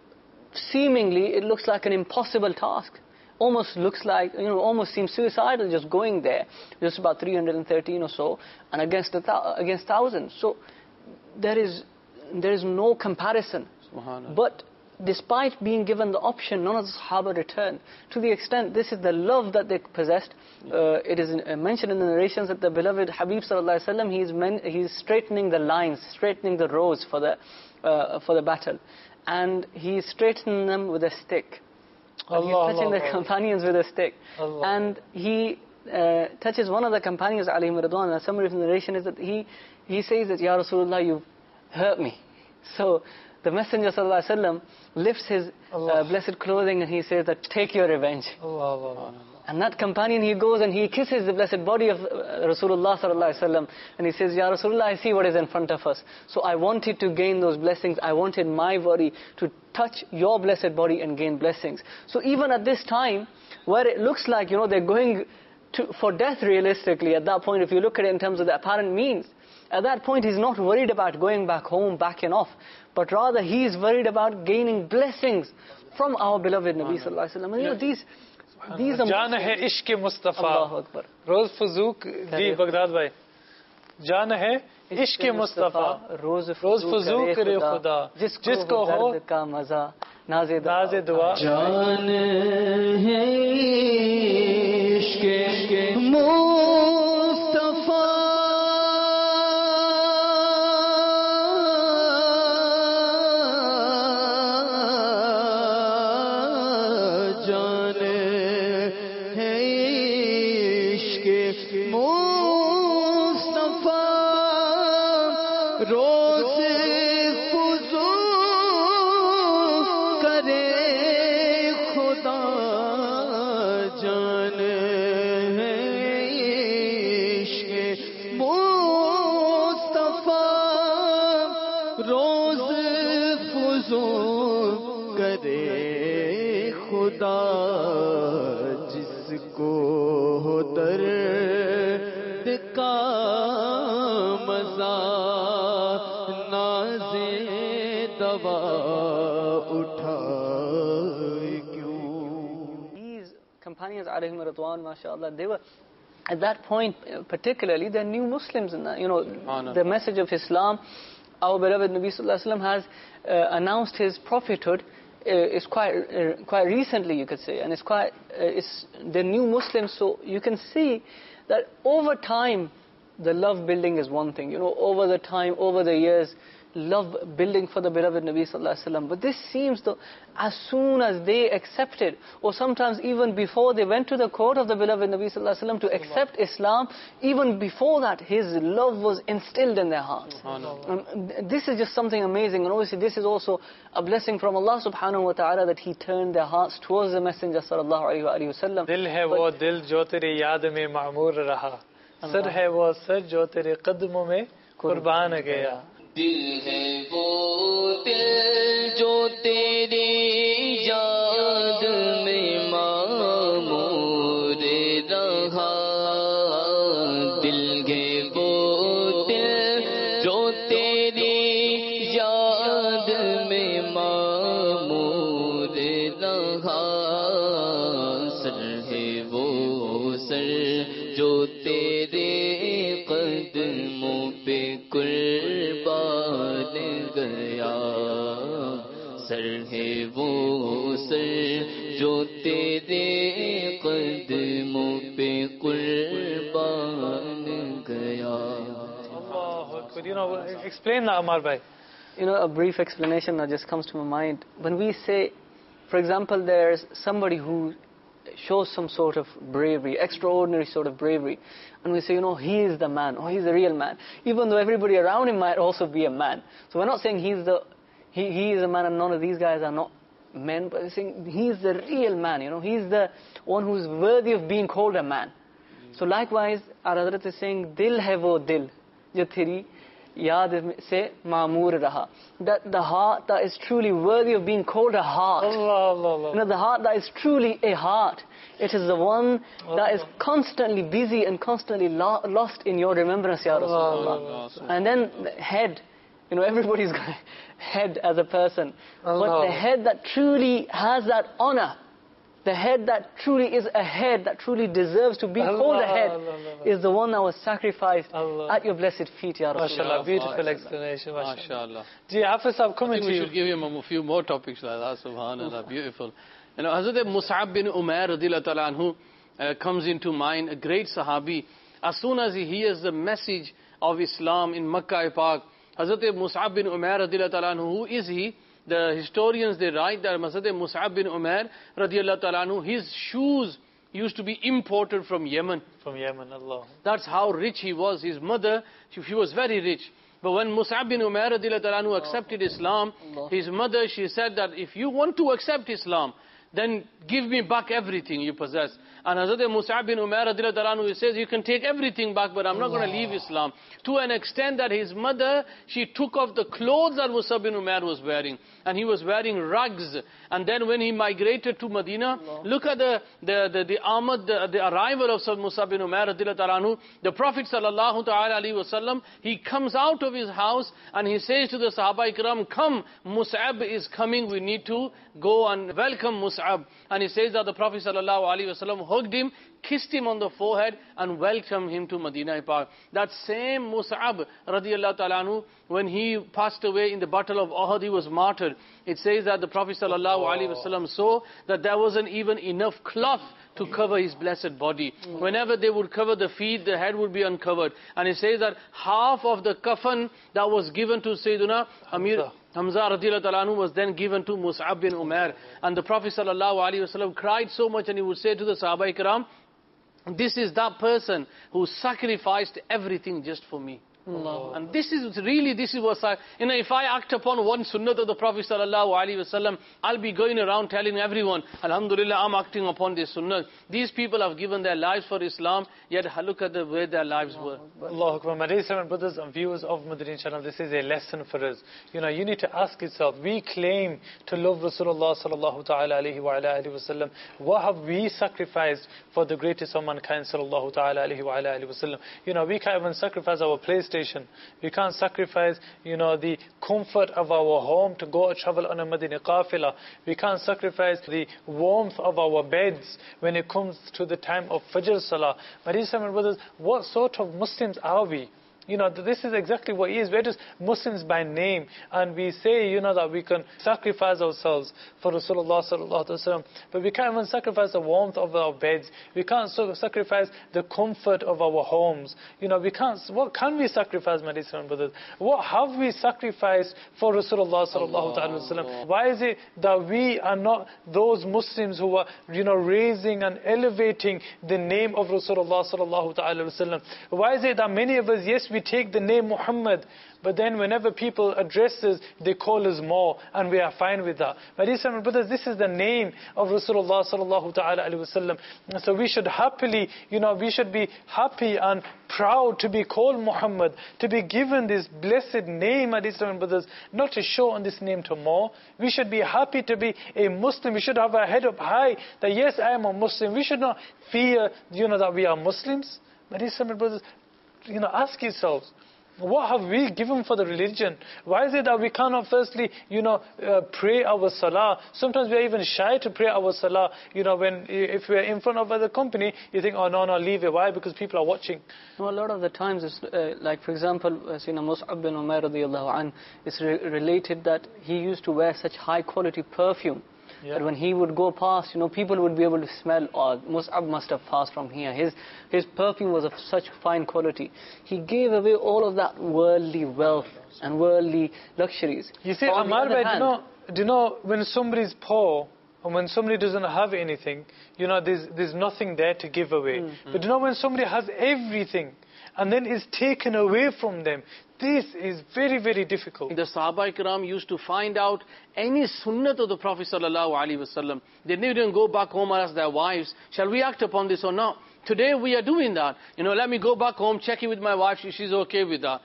Speaker 8: Seemingly, it looks like an impossible task. Almost looks like, almost seems suicidal just going there. Just about 313 or so, and against thousands. So there is no comparison. But despite being given the option, none of the Sahaba returned. To the extent, this is the love that they possessed. It is mentioned in the narrations that the beloved Habib sallallahu alaihi wasallam, he's straightening the lines, straightening the rows for the battle, and he's straightening them with a stick. And he's touching the companions with a stick. And he touches one of the companions, alayhim ridwan. A summary of the narration is that he says that, Ya Rasulullah, you've hurt me. So the Messenger sallallahu alaihi wasallam lifts his blessed clothing, and he says that, take your revenge. And that companion, he goes and he kisses the blessed body of Rasulullah sallallahu alaihi wasallam, and he says, Ya Rasulullah, I see what is in front of us. So I wanted to gain those blessings. I wanted my body to touch your blessed body and gain blessings. So even at this time, where it looks like, they're going for death realistically, at that point, if you look at it in terms of the apparent means, at that point he's not worried about going back home, backing off, but rather he's worried about gaining blessings from our beloved Nabi sallallahu alaihi wasallam. And these are
Speaker 2: جان ہے عشق مصطفیٰ روز فزوق جی Baghdad بھائی جان ہے عشق مصطفیٰ روز فزوق کرے خدا جس کو ہو
Speaker 8: کا مزہ ناز
Speaker 2: دعا
Speaker 4: جان ہے عشق مصطفیٰ
Speaker 8: companions alayhim ridwan, mashallah, they were at that point particularly, they're new Muslims, and the message of Islam, our beloved Nabi sallallahu alaihi wasallam has announced his prophethood is quite recently, you could say, and they're new Muslims. So you can see that over time the love building is one thing, over the years, love building for the beloved Nabi sallallahu alaihi wasallam. But this seems though, as soon as they accepted, or sometimes even before they went to the court of the beloved Nabi sallallahu alaihi wasallam to accept Islam, even before that, his love was instilled in their hearts. This is just something amazing, and obviously this is also a blessing from Allah subhanahu wa ta'ala, that He turned their hearts towards the Messenger sallallahu alaihi wasallam.
Speaker 2: Dil hai wo dil jo tere yaad mein ma'mur raha, sar hai wo sar jo tere qadmon mein qurban gaya.
Speaker 5: دل ہے وہ دل جو تیری یاد میں معمور رہا، دل ہے وہ دل جو تیری یاد میں معمور رہا، سر ہے وہ سر جو تیرے قدموں پہ قربان گیا، سر ہے وہ سر جو تیرے قدموں پہ قربان گیا.
Speaker 2: Explain that, Amar bhai.
Speaker 8: A brief explanation that just comes to my mind. When we say, for example, there's somebody who shows some sort of bravery, extraordinary sort of bravery, and we say, he is the man, or he's the real man, even though everybody around him might also be a man. So we're not saying he is a man and none of these guys are not men, but we're saying he's the real man, he's the one who's worthy of being called a man. So likewise, our Hazrat is saying, Dil hai wo dil, jo teri yaad se ma'mur raha. That the heart that is truly worthy of being called a heart.
Speaker 2: Allah.
Speaker 8: The heart that is truly a heart. It is the one that is constantly busy and constantly lost in your remembrance, Ya Rasulullah. And then the head, everybody's got a head as a person. But the head that truly has that honor, the head that truly is a head, that truly deserves to be called a head, is the one that was sacrificed at your blessed feet, Ya Rasulullah.
Speaker 2: MashaAllah, beautiful explanation.
Speaker 3: MashaAllah.
Speaker 2: Ji, Hafiz Sahib, coming to
Speaker 3: we
Speaker 2: you.
Speaker 3: should give him a few more topics like that. Subhanallah, beautiful. Hazrat Mus'ab bin Umair radiyallahu ta'ala anhu comes into mind, a great Sahabi. As soon as he hears the message of Islam in Makkah Pak, Hazrat Mus'ab bin Umair radiyallahu ta'ala anhu, who is he? The historians, they write that Hazrat Mus'ab bin Umair radiyallahu ta'ala anhu, his shoes used to be imported from Yemen.
Speaker 2: From Yemen, Allah.
Speaker 3: That's how rich he was. His mother, she was very rich. But when Mus'ab bin Umair radiyallahu ta'ala anhu accepted Islam, his mother, she said that if you want to accept Islam, then give me back everything you possess. And Hazrat Mus'ab bin Umair radiyallahu ta'ala anhu, he says, you can take everything back, but I'm not going to leave Islam. To an extent that his mother, she took off the clothes that Mus'ab bin Umair was wearing. And he was wearing rugs. And then when he migrated to Medina, look at the arrival of Mus'ab bin Umair radiyallahu ta'ala anhu. The Prophet sallallahu ta'ala alayhi wa sallam, he comes out of his house and he says to the Sahaba Ikram, come, Mus'ab is coming, we need to go and welcome Mus'ab. And he says that the Prophet sallallahu alayhi wa sallam hugged him, kissed him on the forehead and welcomed him to Medina Pak. That same Mus'ab radiyallahu ta'ala anhu, when he passed away in the battle of Uhud, he was martyred. It says that the Prophet sallallahu alaihi wasallam saw that there wasn't even enough cloth to cover his blessed body. Whenever they would cover the feet, the head would be uncovered. And it says that half of the kafan that was given to Sayyiduna Amir Hamza radiyallahu ta'ala anhu was then given to Mus'ab bin Umair. And the Prophet sallallahu alaihi wasallam cried so much, and he would say to the Sahaba Ikram, this is that person who sacrificed everything just for me. And this is what if I act upon one sunnah of the Prophet sallallahu alaihi wasallam, I'll be going around telling everyone, alhamdulillah, I'm acting upon this sunnah. These people have given their lives for Islam, yet look at the way their lives were.
Speaker 2: Allahu Akbar. My dear brothers and viewers of Madani channel, this is a lesson for us. You need to ask yourself, we claim to love Rasulullah sallallahu ta'ala alaihi wa ala alihi wasallam. What have we sacrificed for the greatest of mankind sallallahu ta'ala alaihi wa ala alihi wasallam? We can't even sacrifice our PlayStation. We can't sacrifice, the comfort of our home to go travel on a Madini Qafila. We can't sacrifice the warmth of our beds when it comes to the time of Fajr Salah. My dear brothers, what sort of Muslims are we? This is exactly what he is. We're just Muslims by name. And we say, that we can sacrifice ourselves for Rasulullah sallallahu alaihi wasallam. But we can't even sacrifice the warmth of our beds. We can't sacrifice the comfort of our homes. What can we sacrifice, my dear brothers? What have we sacrificed for Rasulullah sallallahu alaihi wasallam? Why is it that we are not those Muslims who are, raising and elevating the name of Rasulullah sallallahu alaihi wasallam? Why is it that many of us, yes, we take the name Muhammad, but then whenever people address us, they call us more, and we are fine with that. My dear brothers, this is the name of Rasulullah sallallahu ta'ala alaihi wasallam. So we should happily, we should be happy and proud to be called Muhammad, to be given this blessed name, my dear brothers, not to show on this name to more. We should be happy to be a Muslim. We should have our head up high that yes, I am a Muslim. We should not fear, that we are Muslims. My dear brothers, ask yourselves, what have we given for the religion? Why is it that we cannot firstly, pray our salah? Sometimes we are even shy to pray our salah. If we are in front of other company, you think, oh no, leave it. Why? Because people are watching.
Speaker 8: A lot of the times, it's like for example, Mus'ab bin Umair radiyallahu anh, it's related that he used to wear such high quality perfume. Yeah. That when he would go past, people would be able to smell, oh, Mus'ab must have passed from here. His perfume was of such fine quality. He gave away all of that worldly wealth and worldly luxuries.
Speaker 2: You see, Ammar bhai, do you know when somebody's poor, and when somebody doesn't have anything, there's nothing there to give away. But when somebody has everything, and then is taken away from them, this is very, very difficult.
Speaker 3: The Sahaba Ikram used to find out any sunnat of the Prophet sallallahu alaihi wasallam. They didn't go back home and ask their wives, shall we act upon this or not? Today we are doing that. Let me go back home, check it with my wife, she's okay with that.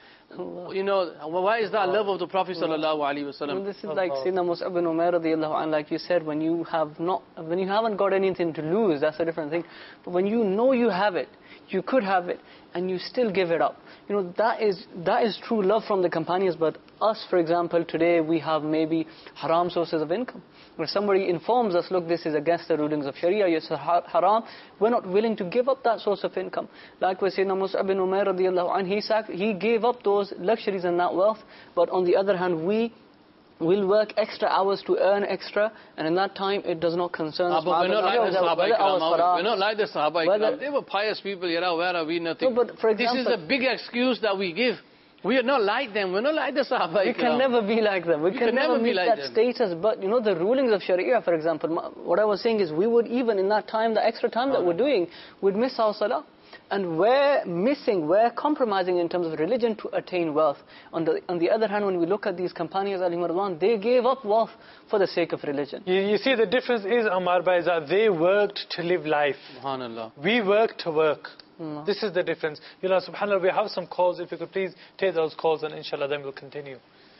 Speaker 3: Why is that love of the Prophet sallallahu alaihi wasallam?
Speaker 8: This is like Sayyidina Mus'ab bin Umair radiyallahu anhu, like you said, when you haven't got anything to lose, that's a different thing. But when you know you have it, you could have it, and you still give it up. That is true love from the companions. But us, for example, today we have maybe haram sources of income. Where somebody informs us, look, this is against the rulings of Sharia, it's haram, we're not willing to give up that source of income. Likewise, Sayyidina Mus'ab bin Umair radiyallahu anhu, he gave up those luxuries and that wealth, but on the other hand, we will work extra hours to earn extra, and in that time it does not concern us.
Speaker 3: But we're not like the Sahaba Ikram. We're not like the Sahaba Ikram. They were pious people, where are we? Nothing.
Speaker 8: No, but for example,
Speaker 3: this is a big excuse that we give. We are not like them. We're not like the Sahaba Ikram.
Speaker 8: We can never be like them. We can never meet
Speaker 3: like
Speaker 8: that status. But the rulings of Sharia, for example, what I was saying is we would, even in that time, the extra time that we're doing, we'd miss our salah. And we're compromising in terms of religion to attain wealth. On the other hand, when we look at these companions, they gave up wealth for the sake of religion.
Speaker 2: You see, the difference is, Ammar Bhai, is that they worked to live life.
Speaker 3: SubhanAllah.
Speaker 2: We work to work. This is the difference. SubhanAllah, we have some calls. If you could please take those calls, and inshallah then we'll continue.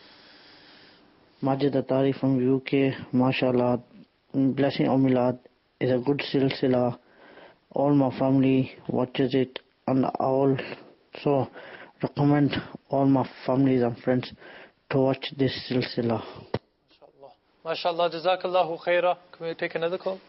Speaker 9: Majid Atari from UK, mashallah, blessing of Milad is a good silsila. All my family watches it, and I also recommend all my families and friends to watch this silsila.
Speaker 2: MashaAllah, Jazakallahu khaira. Can we take another call?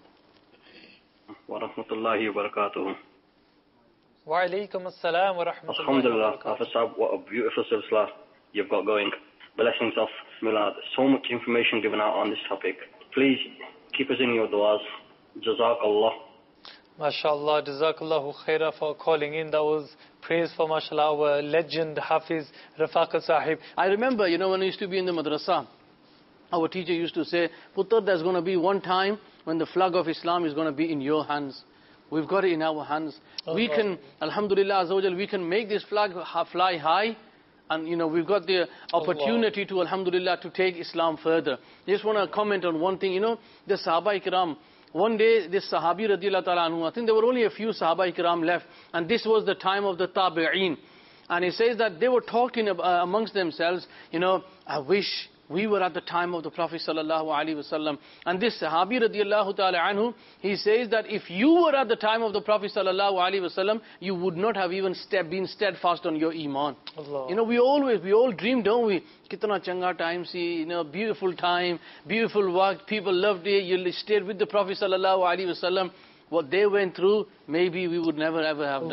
Speaker 10: Wa rahmatullahi wa barakatuhu.
Speaker 2: Wa alaikum assalam wa rahmatullahi
Speaker 10: Alhamdulillah, Hafiz Sahib, what a beautiful silsila you've got going. Blessings of Milad. So much information given out on this topic. Please keep us in your du'as. Jazakallah.
Speaker 2: MashaAllah, Jazakallahu khaira for calling in. That was praise for, mashallah, our legend Hafiz Rafaqa Sahib.
Speaker 3: I remember, when I used to be in the madrasa, our teacher used to say, Putter, there's going to be one time when the flag of Islam is going to be in your hands. We've got it in our hands. We can, alhamdulillah, azawajal, we can make this flag fly high. And we've got the opportunity to, alhamdulillah, to take Islam further. I just want to comment on one thing. The Sahaba Ikram, one day, this Sahabi radiallahu ta'ala anhu, I think there were only a few Sahaba Ikram left, and this was the time of the Tabi'een. And he says that they were talking amongst themselves, I wish we were at the time of the Prophet sallallahu alaihi wasallam. And this Sahabi radiallahu ta'ala anhu, he says that if you were at the time of the Prophet sallallahu alaihi wasallam, you would not have even been steadfast on your iman. Allah. We all dream, don't we? Kitna changa time si, beautiful time, beautiful work, people loved it, you stayed with the Prophet sallallahu alaihi wasallam. What they went through, maybe we would never ever have done.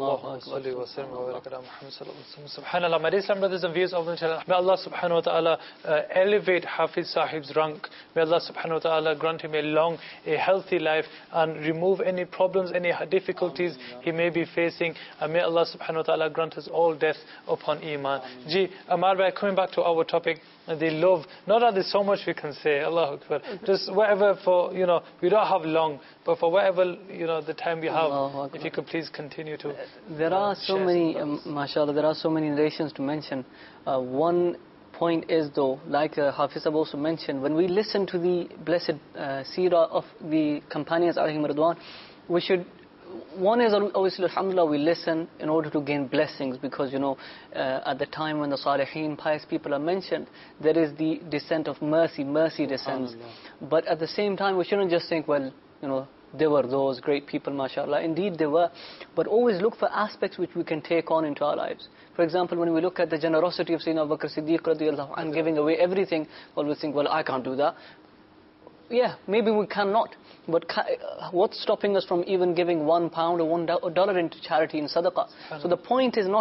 Speaker 2: Subhanallah, my dear Islam brothers and viewers of the channel, may Allah subhanahu wa ta'ala elevate Hafiz Sahib's rank. May Allah subhanahu wa ta'ala grant him a healthy life, and remove any problems, any difficulties he may be facing. And may Allah subhanahu wa ta'ala grant us all death upon Iman. Ammar Bhai, coming back to our topic, they love, not that there's so much we can say, Allahu Akbar, just whatever for, we don't have long, but for whatever, the time we have, if you could please continue to.
Speaker 8: There are so many, mashallah, there are so many narrations to mention. One point is though, like Hafiz Sahib also mentioned, when we listen to the blessed seerah of the companions, alayhim ridwan, we should, one is obviously, alhamdulillah, we listen in order to gain blessings, because at the time when the Salihin, pious people are mentioned, there is the descent of mercy descends. But at the same time, we shouldn't just think, well, there were those great people, mashallah. Indeed they were, but always look for aspects which we can take on into our lives. For example, when we look at the generosity of Sayyidina Abu Bakr Siddiq radiyallahu anhu, giving away everything, always think, well, I can't do that. Yeah, maybe we cannot, but what's stopping us from even giving £1 or $1 into charity in sadaqah? So the point is not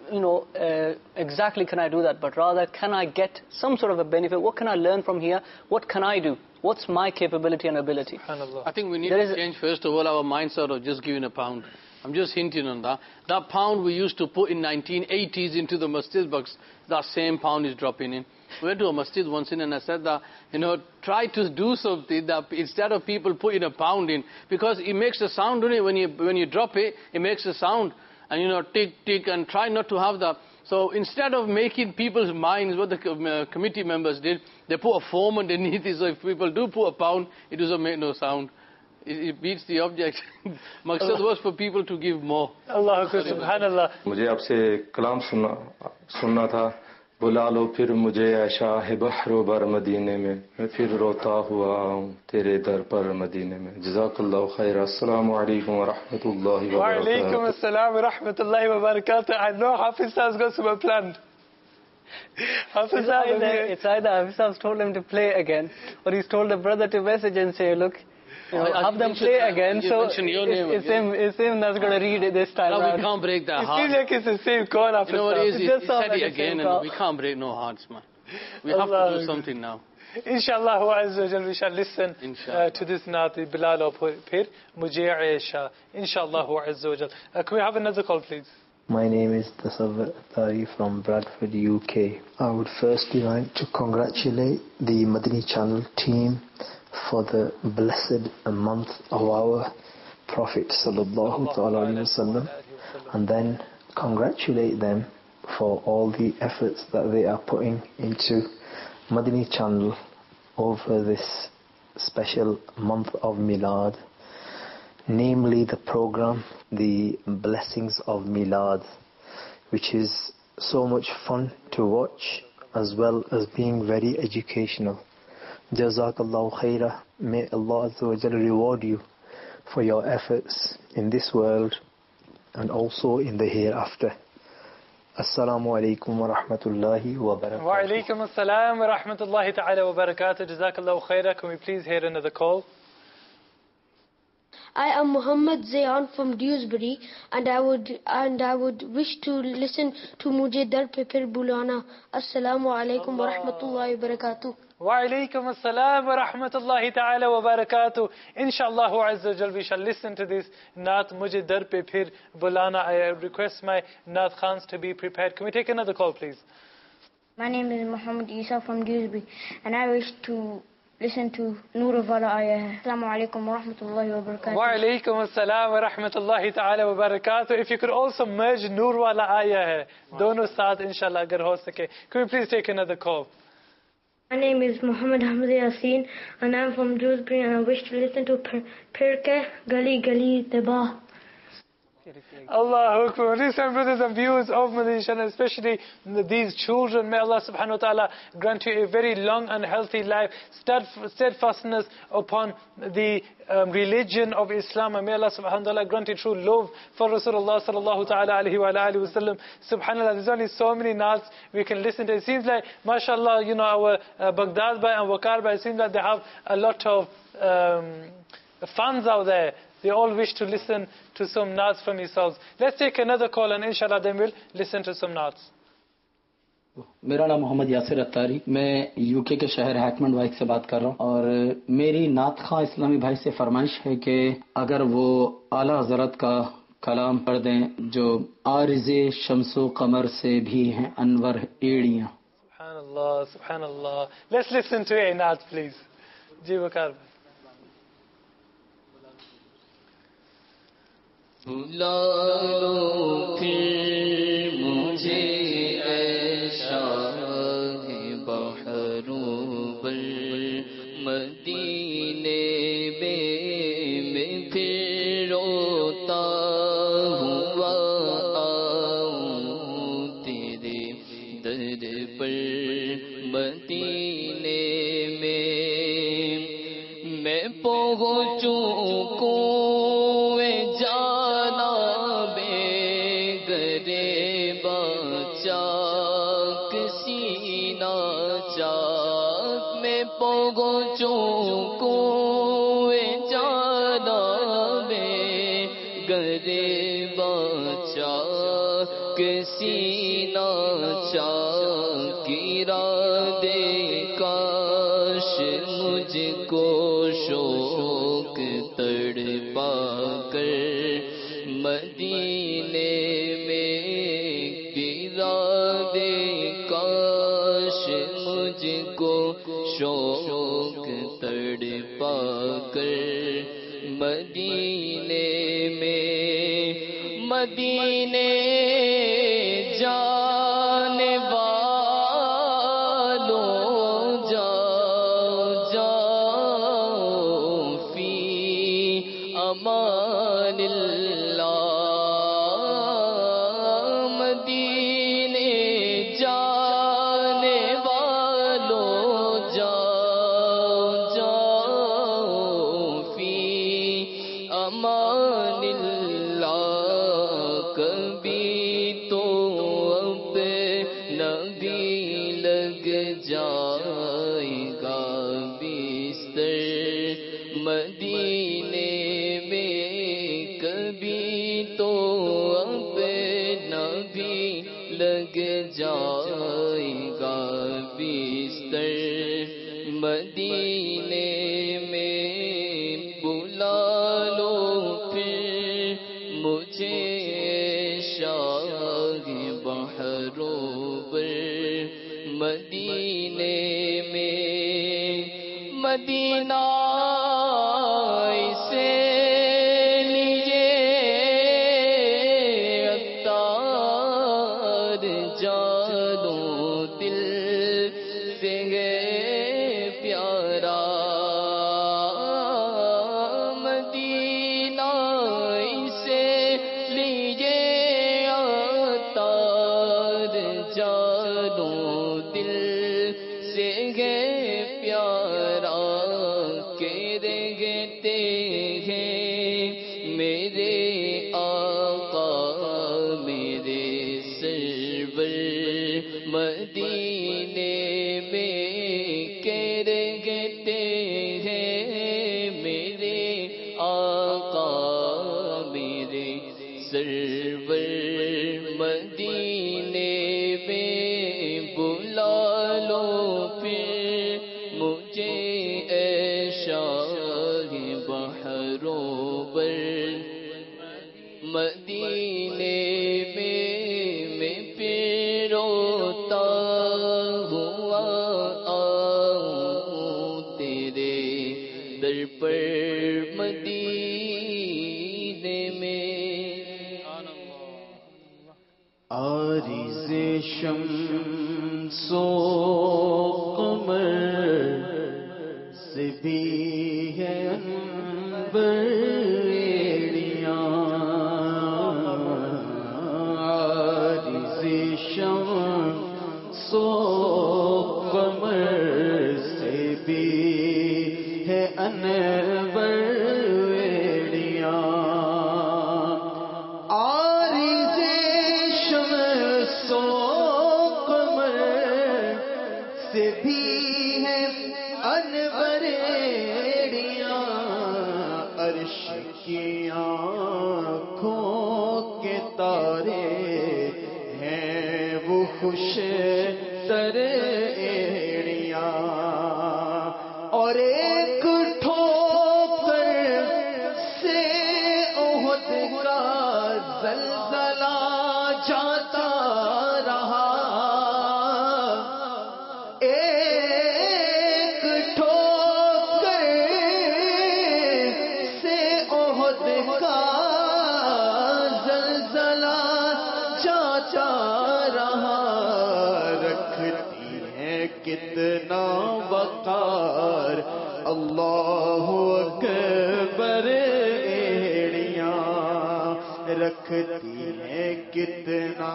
Speaker 8: exactly can I do that, but rather can I get some sort of a benefit? What can I learn from here? What can I do? What's my capability and ability?
Speaker 3: I think we need to change first of all our mindset of just giving a pound. I'm just hinting on that. That pound we used to put in 1980s into the masjid box, that same pound is dropping in. We went to a masjid once in and I said that, try to do something that instead of people putting a pound in, because it makes a sound, doesn't it? When you drop it, it makes a sound. And tick, tick, and try not to have that. So instead of making people's minds, what the committee members did, they put a foam underneath it, so if people do put a pound, it doesn't make no sound. It beats the object. Maqsad was for people to give more.
Speaker 2: Allah subhanallah.
Speaker 11: मुझे आपसे कलाम सुनना था बुला लो फिर मुझे ऐशा है बहरो बर मदीने में मैं फिर रोता हुआ आऊं तेरे दर पर मदीने में जज़ाकल्लाहु खैर अस्सलाम वालेकुम व रहमतुल्लाहि व बरकातहू
Speaker 2: Walaikum assalam wa rahmatullahi wa barakatuh. I know Hafiz has got some planned.
Speaker 8: It's either Hafiz has told him to play again, or he's told the brother to message and say, look, have them play again, so it's him that's going to read it this time.
Speaker 3: No, we can't break that heart.
Speaker 2: It seems like it's the same call after
Speaker 3: He said it again, and we can't break no hearts, man. We have to do something now.
Speaker 2: Inshallah Azza wa Jal, we shall listen to this naat Bilal aur phir Mujhe Aisha. Inshallah Azza wa Jal. Can we have another call, please?
Speaker 12: My name is Tasawwur Tari from Bradford, UK. I would firstly like to congratulate the Madani Channel team for the blessed month of our Prophet Sallallahu Alaihi Wasallam, and then congratulate them for all the efforts that they are putting into Madani Channel over this special month of Milad, namely the program The Blessings of Milad, which is so much fun to watch as well as being very educational. Jazakallahu khairah. May Allah Azza wa Jalla reward you for your efforts in this world and also in the hereafter. Assalamu alaikum wa rahmatullahi wa barakatuh.
Speaker 2: Wa alaikum assalam wa rahmatullahi ta'ala wa barakatuh. Jazakallahu khairah. Can we please hear another call?
Speaker 13: I am Muhammad Zayan from Dewsbury, and I would wish to listen to Mujhe Dar Pe Phir Bulana. Assalamu alaikum wa rahmatullahi wa barakatuh.
Speaker 2: Wa alaikum assalam wa rahmatullahi ta'ala wa barakatuh. Inshallah Azza wa Jal, we shall listen to this naat Mujhe Dar Pe Phir Bulana. I request my naat khans to be prepared. Can we take another call, please?
Speaker 14: My name is Muhammad Isa from Dewsbury, and I wish to listen to Noor Wala Ayah. Assalamu alaikum wa rahmatullahi wa barakatuh.
Speaker 2: Wa alaikum assalam wa rahmatullahi ta'ala wa barakatuh. If you could also merge Noor Wala Ayah hai. Dono saath inshallah agar ho sake. Can we please take another call?
Speaker 14: My name is Muhammad Hamza Yassin, and I am from Dewsbury, and I wish to listen to Pirke Gali Gali Deba.
Speaker 2: Allahu Akbar. Listen, brothers and viewers of Madani Channel, especially these children, may Allah subhanahu wa ta'ala grant you a very long and healthy life, steadfastness upon the religion of Islam, and may Allah subhanahu wa ta'ala grant you true love for Rasulullah sallallahu ta'ala alayhi wa alihi wa sallam. Subhanallah, there's only so many naats we can listen to. It seems like, mashallah, our Baghdad Bhai and Waqar Bhai, it seems like they have a lot of fans out there. They all wish to listen to some naats from yourselves. Let's take another call, and inshallah then we'll listen to some naats.
Speaker 15: मेरा नाम मोहम्मद यासिर अत्तारी, मैं UK के शहर हैकमंड वाइक से बात कर रहा हूँ, और मेरी नात खां इस्लामी भाई से फरमाइश है कि अगर वो आला हजरत का कलाम पढ़ दें जो आरिज़े शम्सो कमर से भी हैं Anwar एड़ियाँ.
Speaker 2: Subhanallah, subhanallah. Let's listen to a naat, please. जी वकार.
Speaker 5: बुला लो फिर मुझे ऐशा है बहरों पर मदीने में फिर रोता हुआ आऊं तेरे दर पर मदीने में मैं पहुंचूं को گریباں چاک سینہ چاک ارادے کاش مجھ کو شوق تڑپا کر مدینے میں گرا دے کاش مجھ کو شوق تڑپا کر مدینے میں مدینے جانے والوں جاؤ جاؤ فی امان اللہ مدینے جانے والوں جاؤ جاؤ فی امان اللہ کبھی تو اب نبی لگ جائے گا بستر مدینے میں کبھی تو اب نبی لگ جائے گا بستر مدینے میں بلا لو پھر مجھے شاہ بحروبر مدینے میں مدینہ سے لیجے اختار جانو دل سے ہے پیارا مدینہ سے لیجے اختار جانو دل سے ہے پیارا کہ رہتے ہیں میرے آقا میرے سرور مدینے میں کہ رہتے ہیں میرے آقا میرے سرور مدینے میں بلا لو پھر مجھے اے شاہ بحروبر مدینے میں پھر روتا ہوا آؤں تیرے در پر مدینے میں
Speaker 4: عارض شمس و قمر سے بھی ہے انبریاں عارض شمس و قمر سے بھی ہے انبریاں عارض شمس و قمر سے بھی ہے انبریاں عرش کی آنکھوں کے تارے ہیں وہ خوش تر ایڑیاں اور ایک ٹھوکر سے احد کا زلزلہ جاتا رہا ایک ٹھوکر سے احد کا زلزلہ جاتا رہا رکھتی ہے کتنا وقار اللہ اکبر ایڑیاں رکھتی ہے کتنا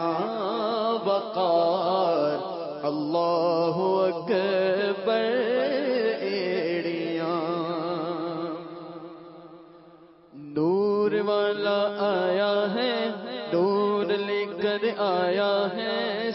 Speaker 4: وقار اللہ اکبر ایڑیاں نور والا آیا ہے نور لے کر آیا ہے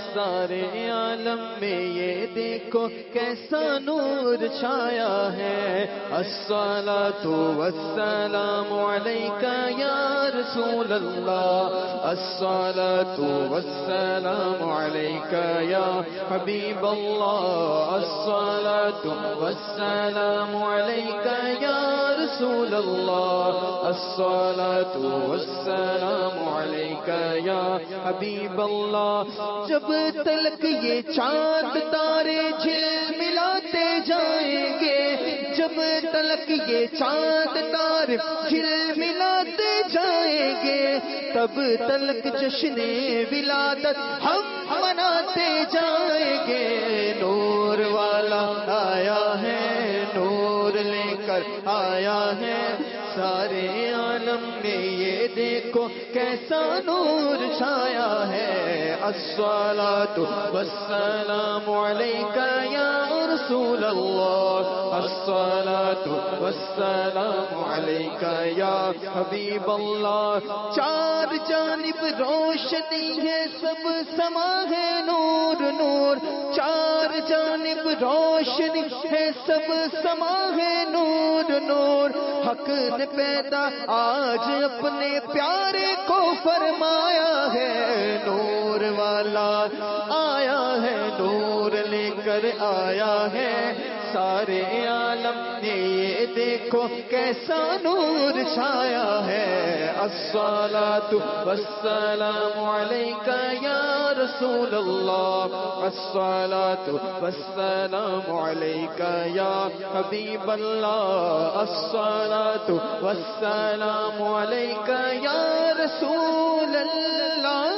Speaker 4: سارے عالم میں یہ دیکھو کیسا نور چھایا ہے. الصلاۃ والسلام علیک یا رسول اللہ. الصلاۃ والسلام علیک یا حبیب اللہ. الصلاۃ والسلام علیک یا رسول اللہ. الصلاۃ والسلام علیک یا حبیب اللہ. جب تلک یہ چاند تارے جھلملاتے جائیں گے, جب تلک یہ چاند تارے جھلملاتے جائیں گے, تب تلک جشن ولادت ہم مناتے جائیں گے. نور والا آیا ہے, نور لے کر آیا ہے, سارے عالم میں یہ دیکھو کیسا نور چھایا ہے. الصلاۃ والسلام علیک یا رسول اللہ. الصلاۃ والسلام علیک یا حبیب اللہ. چار جانب روشنی ہے, سب سما ہے نور نور. چار جانب روشنی ہے, سب سما ہے نور نور. حق نے پیدا آج اپنے پیارے کو فرمایا ہے. نور والا آیا ہے, نور لے کر آیا ہے, سارے عالم نے یہ دیکھو کیسا نور چھایا ہے. الصلاۃ والسلام علیک یا رسول اللہ. الصلاۃ والسلام علیک یا حبیب اللہ. الصلاۃ والسلام علیک یا رسول اللہ.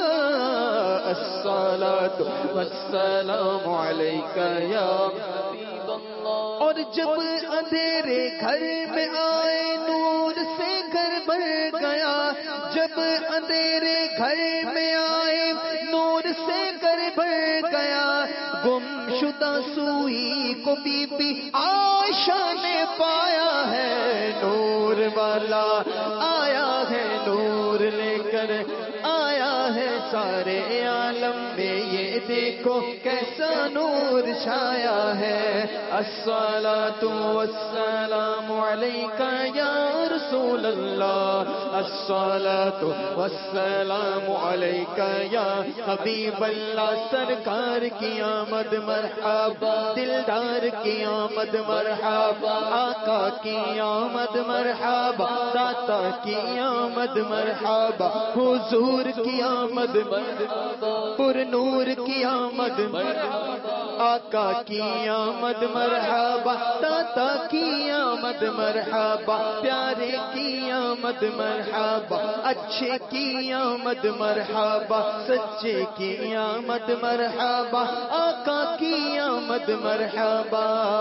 Speaker 4: الصلاۃ والسلام علیک یا حبیب اللہ. اور جب اندھیرے گھر میں آئے نور سے گھر بھر گیا. جب اندھیرے گھر میں آئے نور سے گھر بھر گیا. گم شدہ سوئی کو بی بی عائشہ نے پایا ہے. نور والا آیا ہے, نور لے کر آیا ہے, سارے عالم میں یہ دیکھو کیسا نور چھایا ہے. الصلاۃ والسلام علیک یا رسول اللہ. الصلاۃ والسلام علیک یا حبیب اللہ. سرکار کی آمد مرحبا, دلدار کی آمد مرحبا, آقا کی آمد مرحبا, داتا کی آمد مرحبا, حضور کی آمد مرحبا, پر نور کی آمد مرحبا, آقا کی آمد مرحبا, داتا کی آمد مرحبا, پیارے کی آمد مرحبا, اچھے کی آمد مرحبا, سچے کی آمد مرحبا, آقا کی آمد مرحبا.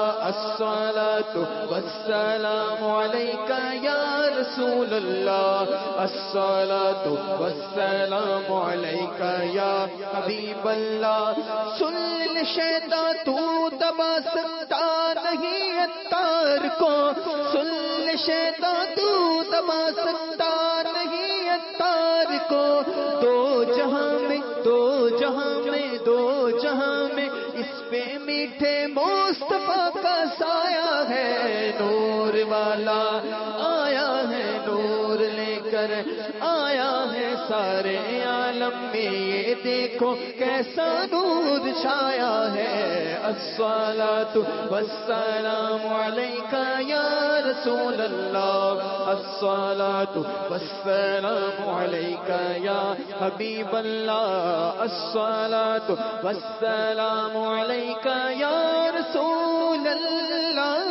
Speaker 4: الصلاۃ والسلام علیک یا رسول اللہ. الصلاۃ والسلام علیک یا حبیب اللہ. سن لے شیطان تو دبا سکتا نہیں اتار کو, سن لے شیطان تو دبا سکتا نہیں اتار کو. دو جہاں میں, دو جہاں میں, دو جہاں میں اس پہ میٹھے مصطفیٰ کا سایہ ہے. نور والا آیا ہے, نور لے کر آیا ہے, سارے عالم میں یہ دیکھو کیسا نور چھایا ہے. الصلاۃ والسلام علیک یا رسول اللہ. الصلاۃ والسلام علیک یا حبیب اللہ. الصلاۃ والسلام علیک یا رسول اللہ.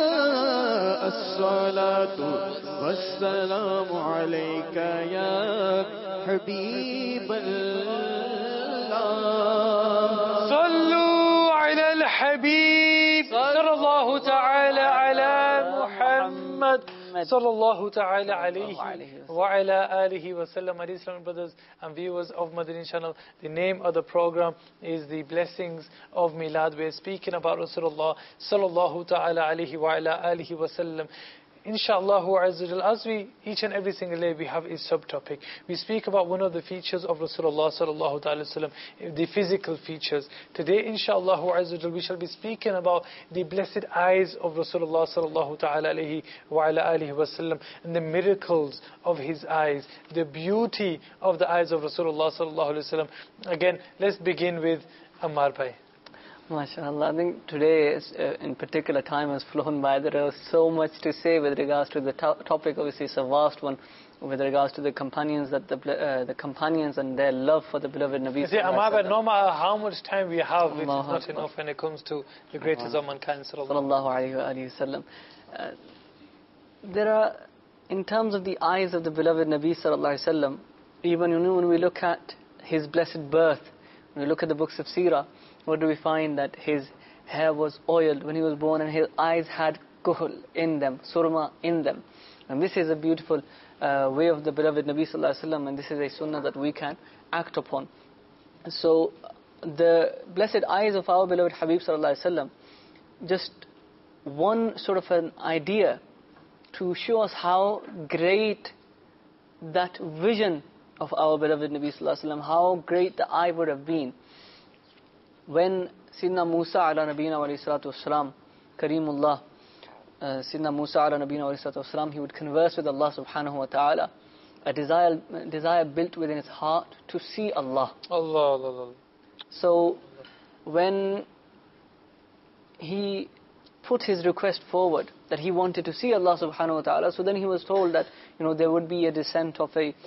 Speaker 4: الصلاۃ والسلام علیک یا حبیب اللہ.
Speaker 2: صلوا علی الحبیب صلی اللہ تعالی علی محمد صلی اللہ تعالی علیہ وعلی آلہ وسلم. My dear Islamic brothers and viewers of Madani channel, the name of the program is the blessings of Milad. We are speaking about Rasulullah sallallahu ta'ala alayhi wa ala alihi wa sallam. Inshallah, as we, each and every single day, we have a subtopic. We speak about one of the features of Rasulullah sallallahu ta'ala sallam, the physical features. Today, inshallah, we shall be speaking about the blessed eyes of Rasulullah sallallahu ta'ala alayhi wa ala alihi wa sallam, and the miracles of his eyes, the beauty of the eyes of Rasulullah sallallahu alayhi wa sallam. Again, let's begin with Ammar Bhai.
Speaker 8: MashaAllah, I think today, in particular, time has flown by. There is so much to say with regards to the topic. Obviously, it's a vast one with regards to the companions, that the companions and their love for the beloved Nabi.
Speaker 2: You see, Ammar Bhai, no matter how much time we have, it is not enough when it comes to the greatest of mankind.
Speaker 8: Sallallahu alayhi wa sallam. There are, in terms of the eyes of the beloved Nabi sallallahu alayhi wa sallam, even when we look at his blessed birth, when we look at the books of Seerah, what do we find? That his hair was oiled when he was born, and his eyes had kuhl in them, surma in them. And this is a beautiful way of the beloved Nabi sallallahu alaihi wasallam, and this is a sunnah that we can act upon. So the blessed eyes of our beloved Habib sallallahu alaihi wasallam, just one sort of an idea to show us how great that vision of our beloved Nabi sallallahu alaihi wasallam, how great the eye would have been. When Sayyidina Musa ala nabina wa alayhi salatu wasalam, Kareemullah, Sayyidina Musa ala nabina wa alayhi salatu wasalam, he would converse with Allah subhanahu wa ta'ala, a desire built within his heart to see Allah.
Speaker 2: Allah.
Speaker 8: So when he put his request forward that he wanted to see Allah subhanahu wa ta'ala, so then he was told that there would be a descent of a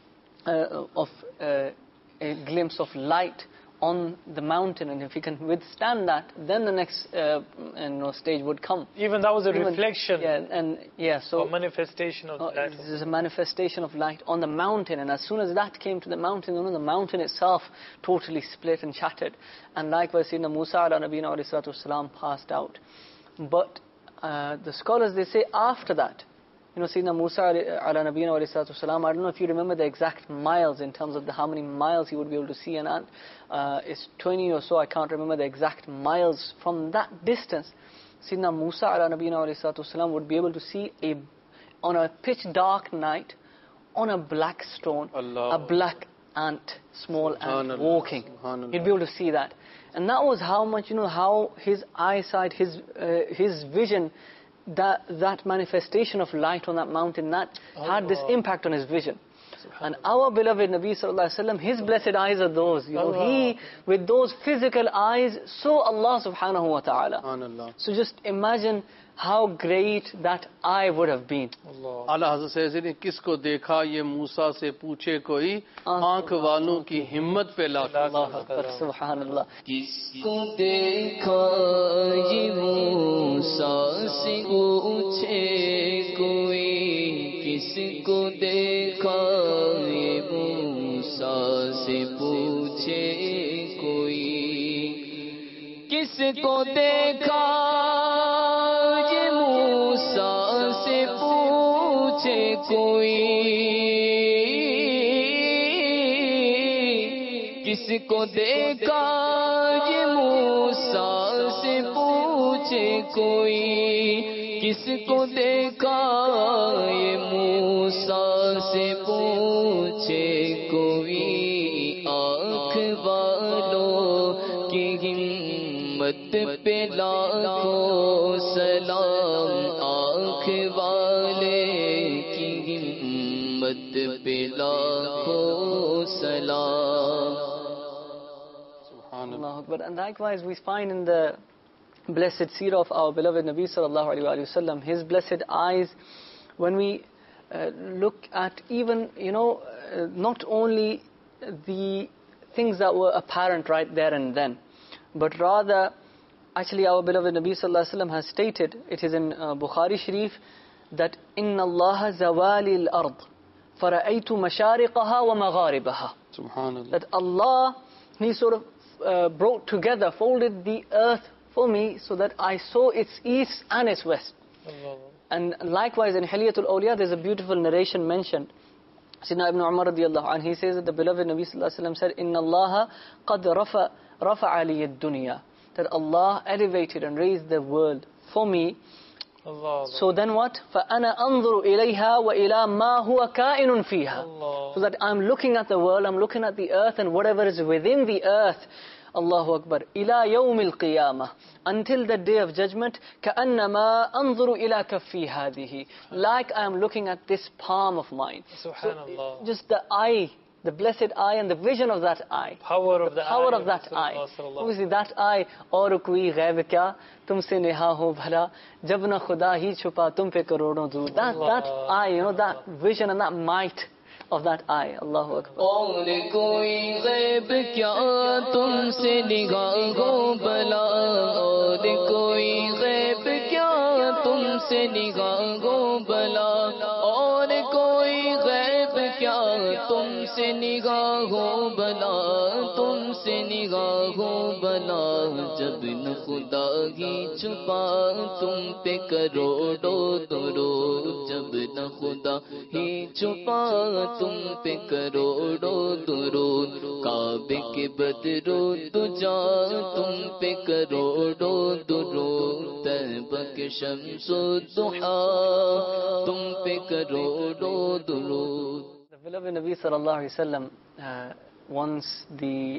Speaker 8: glimpse of light on the mountain, and if he can withstand that, then the next stage would come.
Speaker 2: Even that was a reflection.
Speaker 8: So
Speaker 2: a manifestation of light.
Speaker 8: This is a manifestation of light on the mountain, and as soon as that came to the mountain, the mountain itself totally split and shattered. And likewise, Sayyidina Musa ala nabina wa alayhi salatu wasalam passed out. But the scholars, they say after that, Sayyidina Musa ala nabiyina wa alayhi salatu wasalam, I don't know if you remember the exact miles in terms of how many miles he would be able to see an ant. It's 20 or so, I can't remember the exact miles. From that distance, Sayyidina Musa ala nabiyina wa alayhi salatu wasalam would be able to see on a pitch dark night, on a black stone, a black ant, small ant walking. He'd be able to see that. And that was how much, how his eyesight, his vision, that manifestation of light on that mountain, that had this impact on his vision. And our beloved Nabi sallallahu alaihi wasallam, his blessed eyes are those. He, with those physical eyes, saw Allah subhanahu wa ta'ala. So just imagine how great that eye would have been.
Speaker 3: Allah Hazrat says, kisko dekha ye Musa se puche koi, aankh walon ki himmat pe lakh.
Speaker 8: Subhanallah.
Speaker 5: Kisko dekha ye Musa se puche koi, kisko dekha ye Musa se puche koi, kisko dekha कोई किसको देखा ये मूसा से पूछे कोई किसको देखा ये मूसा से पूछे कोई आँख वालों की हिम्मत पे लाखों सलाम आँख वाले
Speaker 8: And likewise we find in the blessed seerah of our beloved Nabi sallallahu alaihi wasallam, his blessed eyes, when we look at even not only the things that were apparent right there and then, but rather actually our beloved Nabi sallallahu alaihi wasallam has stated, it is in Bukhari Sharif, that inna Allah zawali al-ard fara'aytu mashariqaha wa magharibaha.
Speaker 3: Subhanallah.
Speaker 8: That Allah, he sort of brought together, folded the earth for me so that I saw its east and its west. And likewise in Hilyatul Awliya there's a beautiful narration mentioned. Sayyidina Ibn Umar radiyallahu anhu, he says that the beloved Nabi sallallahu alaihi wasallam said, inna Allah qad rafa'a li ad-dunya, that Allah elevated and raised the world for me
Speaker 2: Allah.
Speaker 8: So then what? فَأَنَا أَنظُرُ إِلَيْهَا وَإِلَى مَا هُوَ كَائِنٌ فِيهَا. So that I'm looking at the world, I'm looking at the earth and whatever is within the earth. Allahu Akbar. إِلَى يَوْمِ الْقِيَامَةِ. Until the day of judgment. كَأَنَّمَا أَنظُرُ إِلَى كَفِّي هَذِهِ. Like I'm looking at this palm of mine.
Speaker 2: Subhanallah.
Speaker 8: So just the eye, the blessed eye and the vision of that eye.
Speaker 2: Power of the
Speaker 8: power
Speaker 2: eye
Speaker 8: of that eye. Obviously that eye, aur koi ghaib kya tumse neha ho bhala jab na khuda hi chupa tum pe karodon dood. That eye, that vision and that might of that eye. Allahu Akbar.
Speaker 5: और कोई गैब क्या तुमसे निगाहों भला, और कोई गैब क्या तुमसे निगाहों भला, और कोई गैब क्या तुमसे निगाहों भला, तुमसे निगाहों भला जब न खुदा ही छुपा तुम पे करोड़ों दुरूद, जब न खुदा ही छुपा तुम पे करोड़ों दुरूद, काबे के बदरो तुझा तुम पे करोड़ों दुरूद, तैबा के शम्सो दुहा तुम पे करोड़ों दुरूद.
Speaker 8: The beloved Nabi sallallahu alaihi wasallam once the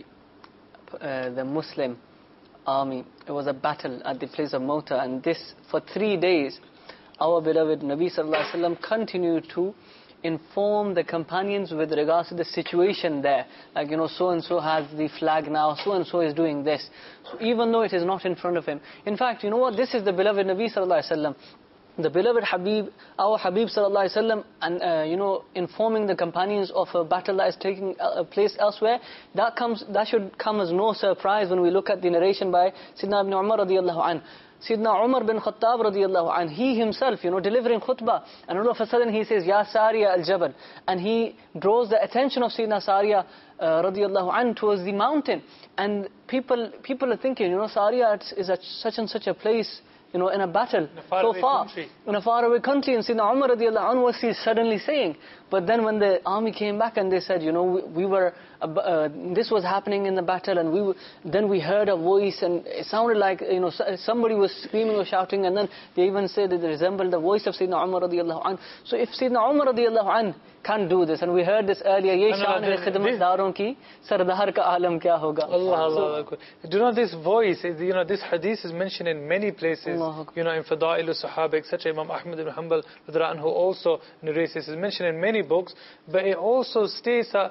Speaker 8: Muslim army, it was a battle at the place of Mota, and this for 3 days our beloved Nabi sallallahu alaihi wasallam continued to inform the companions with regards to the situation there. Like, so and so has the flag now, so and so is doing this. So even though it is not in front of him. In fact, you know what? This is the beloved Nabi sallallahu alaihi wasallam. The beloved Habib, our Habib sallallahu alaihi wasallam, and informing the companions of a battle that is taking place elsewhere. That should come as no surprise when we look at the narration by Sayyidina Ibn Umar radiyallahu anhu. Sayyidina Umar bin Khattab radiyallahu anhu, he himself, delivering khutbah, and all of a sudden he says, Ya Sariya al-Jabal, and he draws the attention of Sayyidina Sariya radiyallahu anhu towards the mountain, and people are thinking, Sariya is at such and such a place, in a battle, so far, in a faraway country, and Sayyidina Umar radiyallahu anhu was he suddenly saying. But then when the army came back and they said, we were, this was happening in the battle, and then we heard a voice, and it sounded like, somebody was screaming or shouting, and then they even said that it resembled the voice of Sayyidina Umar radiyallahu anhu. So if Sayyidina Umar radiyallahu anhu can't do this, and we heard this earlier, ye shaan hai khidmatdaron ki, sardar ka alam kya hoga.
Speaker 2: Allah. Do you know this voice, this hadith is mentioned in many places, in Fada'il al-Sahaba, etc. Imam Ahmad ibn Hanbal who also narrates this, is mentioned in many books, but it also states that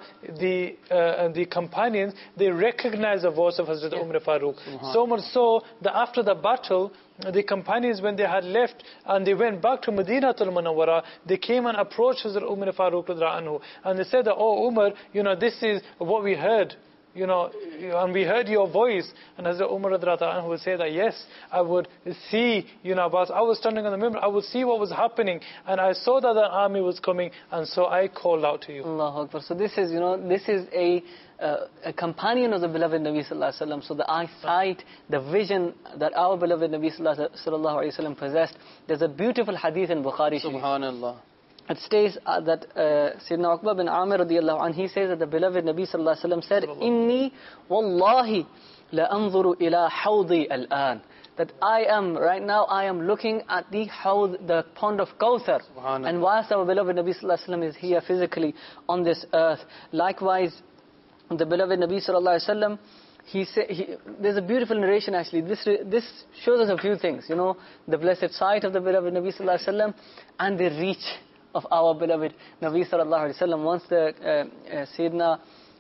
Speaker 2: the companions, they recognize the voice of Hazrat Umar Farooq. So much so that after the battle, the companions, when they had left and they went back to Madinatul Munawwara, they came and approached Hazrat Umar Farooq anhu, and they said that, oh Umar, this is what we heard, and we heard your voice. And Hazrat Umar anhu would say that, yes, I would see, I was standing on the minbar, I would see what was happening, and I saw that the army was coming, and so I called out to you.
Speaker 8: Allahu Akbar. So this is, this is a companion of the beloved Nabi sallallahu alaihi wasallam. So the eyesight, the vision that our beloved Nabi sallallahu alaihi wasallam possessed. There's a beautiful hadith in Bukhari.
Speaker 3: Subhanallah.
Speaker 8: It states that Sayyidina Uqba bin Amir radiyallahu anhu, he says that the beloved Nabi sallallahu alaihi wasallam said, "Inni wallahi la anzuru ila hawdi al-an." That right now I am looking at the hawd, the pond of Kawthar. And whilst our beloved Nabi sallallahu alaihi wasallam is here physically on this earth, likewise the beloved Nabi sallallahu alaihi wasallam, there's a beautiful narration actually. This shows us a few things, the blessed sight of the beloved Nabi sallallahu alaihi wasallam and the reach of our beloved Nabi sallallahu alaihi wasallam. Once the Sayyidina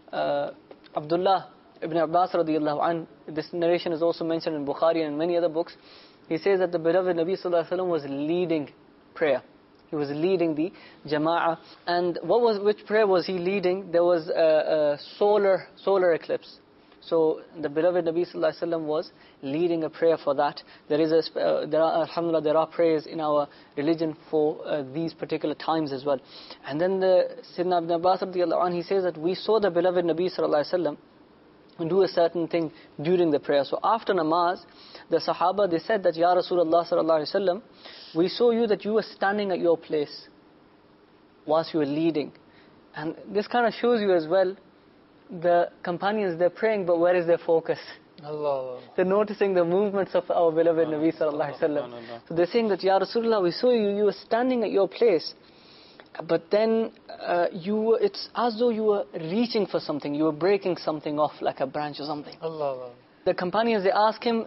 Speaker 8: Abdullah ibn Abbas radiyallahu anhu, this narration is also mentioned in Bukhari and many other books. He says that the beloved Nabi sallallahu alaihi wasallam was leading prayer. He was leading the Jama'ah. And which prayer was he leading? There was a solar eclipse. So the beloved Nabi sallallahu alaihi wasallam was leading a prayer for that. Alhamdulillah, there are prayers in our religion for these particular times as well. And then the Sayyidina Ibn Abbas radiyallahu anhu, he says that we saw the beloved Nabi sallallahu alaihi wasallam do a certain thing during the prayer. So after namaz, the Sahaba, they said that, Ya Rasulullah sallallahu alaihi wasallam, we saw you that you were standing at your place whilst you were leading. And this kind of shows you as well, the companions, they're praying, but where is their focus?
Speaker 2: Allah.
Speaker 8: They're noticing the movements of our beloved Nabi sallallahu alaihi wasallam. So they're saying that, Ya Rasulullah, we saw you were standing at your place, but then it's as though you were reaching for something, you were breaking something off like a branch or something.
Speaker 2: Allah.
Speaker 8: The companions, they asked him,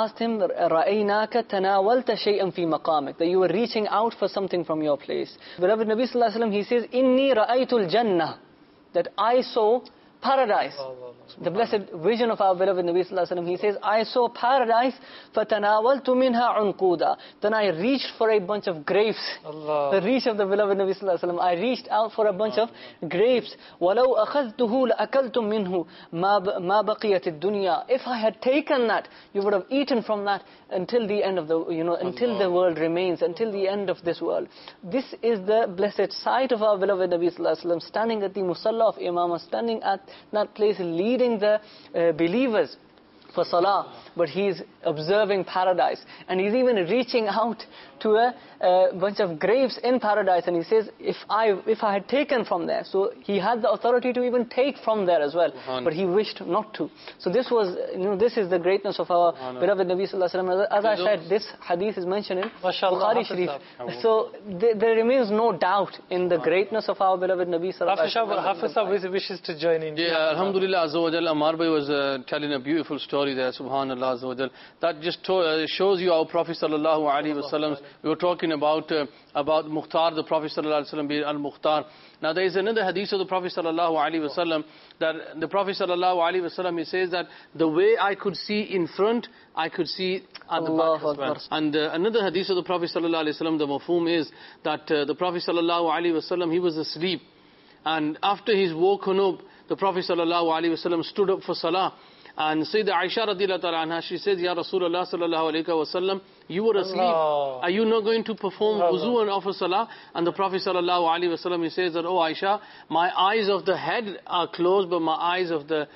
Speaker 8: رَأَيْنَاكَ تَنَاوَلْتَ شَيْئًا فِي مَقَامِكَ, that you were reaching out for something from your place. Beloved Nabi sallallahu alaihi wasallam, he says, إِنِّي رَأَيْتُ الْجَنَّةِ, that I saw paradise. The blessed vision of our beloved Nabi sallallahu alaihi wasallam, he says, I saw paradise, فَتَنَاوَلْتُ مِنْهَا عُنْقُودًا, then I reached for a bunch of grapes. The reach of the beloved Nabi sallallahu alaihi wasallam, I reached out for a bunch of grapes. وَلَوْ أَخَذْتُهُ لَأَكَلْتُم مِّنْهُ مَا بَقِيَتِ الدُّنْيَا, if I had taken that, you would have eaten from that until the end of the, until the world remains, until the end of this world. This is the blessed sight of our beloved Nabi sallallahu alaihi wasallam, standing at the musalla of Imamah, standing at that place, leading the believers for salah, but he's observing paradise, and he's even reaching out to a bunch of grapes in paradise, and he says, if I had taken from there, so he had the authority to even take from there as well, but he wished not to. So this was, this is the greatness of our beloved Nabi sallallahu alaihi wasallam. As I said, this hadith is mentioned in Bukhari Sharif. So there remains no doubt in the greatness of our beloved Nabi sallallahu alaihi wasallam.
Speaker 2: Hafiz wishes to join in.
Speaker 3: Yeah, Alhamdulillah Azza wa Jal. Ammar Bhai was telling a beautiful story there, Subhanallah Azza wa Jal. That just shows you our Prophet sallallahu alaihi wasallam. We were talking about Mukhtar, the Prophet sallallahu alaihi wasallam being Al-Mukhtar. Now there is another hadith of the Prophet sallallahu alaihi wasallam, that the Prophet sallallahu alaihi wasallam, he says that the way I could see in front, I could see at the back as well. And another hadith of the Prophet sallallahu alaihi wasallam, the mafhum is that the Prophet sallallahu alaihi wasallam, he was asleep, and after he's woken up, the Prophet sallallahu alaihi wasallam stood up for salah. And Sayyidah Aisha radhiyallahu ta'ala anha, she says, Ya Rasulullah sallallahu alayhi wa sallam, you were asleep. Are you not going to perform wuzu and offer salah? And the Prophet sallallahu alayhi wa sallam, he says that, oh Aisha, my eyes of the head are closed, but my eyes of the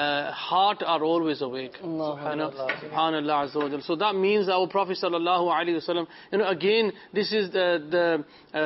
Speaker 3: heart are always awake. Subhanallah Azza wa Jal. So that means our Prophet sallallahu alayhi wa sallam, again, this is the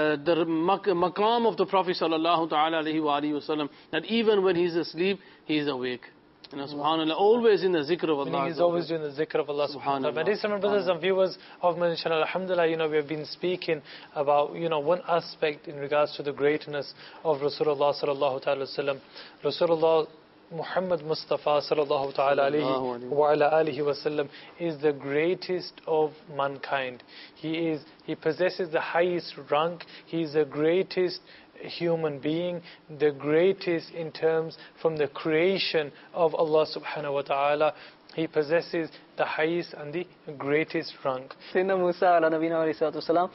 Speaker 3: maqam of the Prophet sallallahu ta'ala alayhi wa sallam, that even when he's asleep, he's awake. Subhanallah, always in the zikr of Allah.
Speaker 2: He's always doing the zikr of Allah subhanahu wa ta'ala. My brothers and viewers of Madinah Channel, alhamdulillah, we have been speaking about, one aspect in regards to the greatness of Rasulullah sallallahu ta'ala sallam. Rasulullah Muhammad Mustafa sallallahu ta'ala alayhi wa ala alihi wa sallam is the greatest of mankind. He possesses the highest rank. He is the greatest human being, the greatest in terms from the creation of Allah subhanahu wa ta'ala. He possesses the highest and the greatest rank.
Speaker 8: Sayyidina Musa ala nabina alayhi salatu wasalam,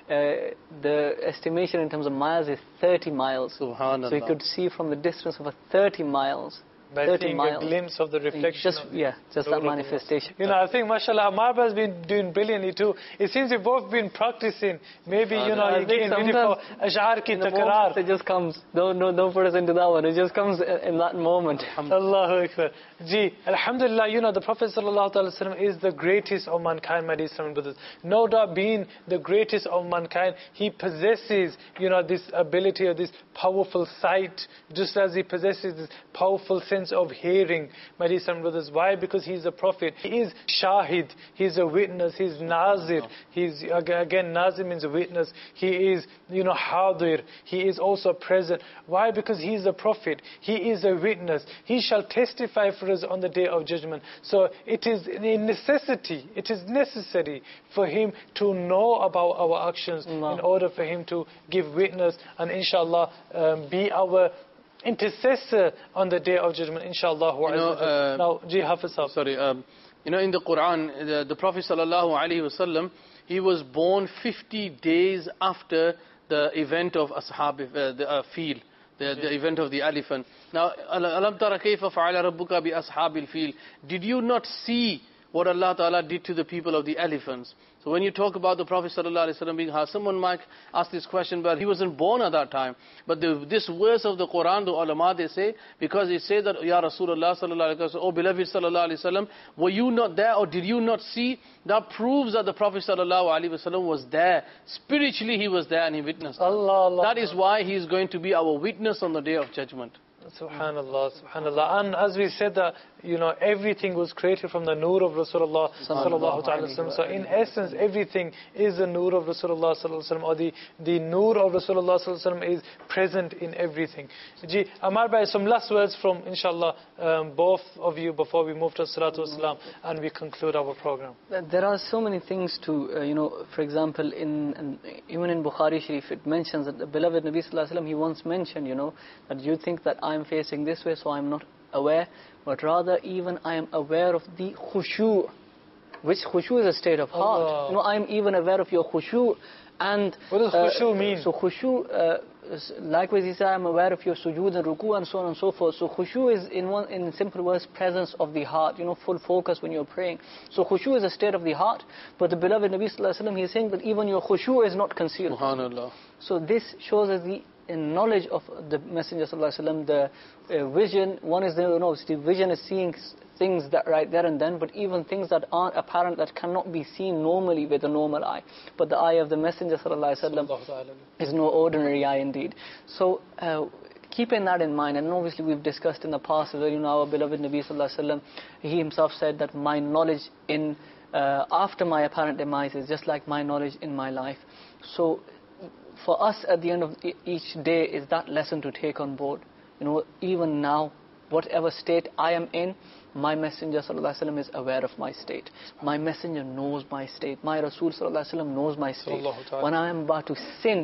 Speaker 8: the estimation in terms of miles is 30 miles.
Speaker 3: Subhanallah.
Speaker 8: So you could see from the distance of 30 miles.
Speaker 2: By
Speaker 8: 30
Speaker 2: seeing
Speaker 8: miles.
Speaker 2: a glimpse of the reflection.
Speaker 8: Just that manifestation.
Speaker 2: I think, mashallah, Ammar has been doing brilliantly too. It seems we've both been practicing. Maybe, you're getting ready for Ash'ar ki takrar.
Speaker 8: It just comes. Don't put us into that one. It just comes in that moment.
Speaker 2: Allahu Akbar. Alhamdulillah, the Prophet sallallahu alaihi wasallam is the greatest of mankind, my dear brothers. No doubt, being the greatest of mankind, he possesses, this ability or this powerful sight, just as he possesses this powerful sense of hearing, my dear brothers. Why? Because he's a prophet. He is shahid. He's a witness. He's nazir. He's, again, nazir means a witness. He is, hadir. He is also present. Why? Because he's a prophet. He is a witness. He shall testify for us on the day of judgment. So it is a necessity. It is necessary for him to know about our actions in order for him to give witness and inshallah be our intercessor on the day of judgment, inshallah. Now, Hafiz Sahab.
Speaker 3: Sorry, in the Quran, the Prophet sallallahu alaihi wasallam, he was born 50 days after the event of Ashab, the Fil, the event of the elephant. Now, Alam tara kayfa fa'ala rabbuka bi ashabil fil. Did you not see what Allah Ta'ala did to the people of the elephants? So when you talk about the Prophet ﷺ being how someone might ask this question, well, he wasn't born at that time. But this verse of the Quran, the ulama, they say, because it says that, Ya Rasulullah sallallahu alaihi wasallam, oh beloved sallallahu alaihi wasallam, were you not there or did you not see? That proves that the Prophet sallallahu alaihi wasallam was there. Spiritually he was there and he witnessed.
Speaker 2: Allah.
Speaker 3: That is why he is going to be our witness on the day of judgment.
Speaker 2: Subhanallah, subhanallah. And as we said that, everything was created from the nur of Rasulullah sallallahu ta'ala wasallam. So in essence, everything is the nur of Rasulullah sallallahu alaihi wasallam, or the nur of Rasulullah sallallahu alaihi wasallam is present in everything. Ji, Amar bhai, some last words from, inshallah, both of you before we move to Salatu Wassalam and we conclude our program.
Speaker 8: There are so many things to, for example, even in Bukhari Sharif, it mentions that the beloved Nabi sallallahu alaihi wasallam, he once mentioned, that you think that I'm facing this way, so I'm not aware, but rather even I am aware of the khushu', which khushu' is a state of heart. I'm even aware of your khushu'. And
Speaker 2: what does khushu' mean?
Speaker 8: So khushu', likewise he said, I'm aware of your sujood and ruku and so on and so forth. So khushu' is in simple words, presence of the heart, full focus when you're praying. So khushu' is a state of the heart, but the beloved Nabi sallallahu alaihi wasallam, he is saying that even your khushu' is not concealed.
Speaker 3: Subhanallah.
Speaker 8: So this shows us the knowledge of the Messenger sallallahu alaihi wasallam, the vision. One is the vision is seeing things that right there and then, but even things that aren't apparent, that cannot be seen normally with a normal eye. But the eye of the Messenger sallallahu alaihi wasallam is no ordinary eye indeed. So keeping that in mind, and obviously we've discussed in the past that our beloved Nabi sallallahu alaihi wasallam, he himself said that my knowledge in after my apparent demise is just like my knowledge in my life. So for us at the end of each day is that lesson to take on board. Even now, whatever state I am in, my Messenger sallallahu alaihi wasallam is aware of my state. My Messenger knows my state. My Rasul sallallahu alaihi wasallam knows my state. When I am about to sin,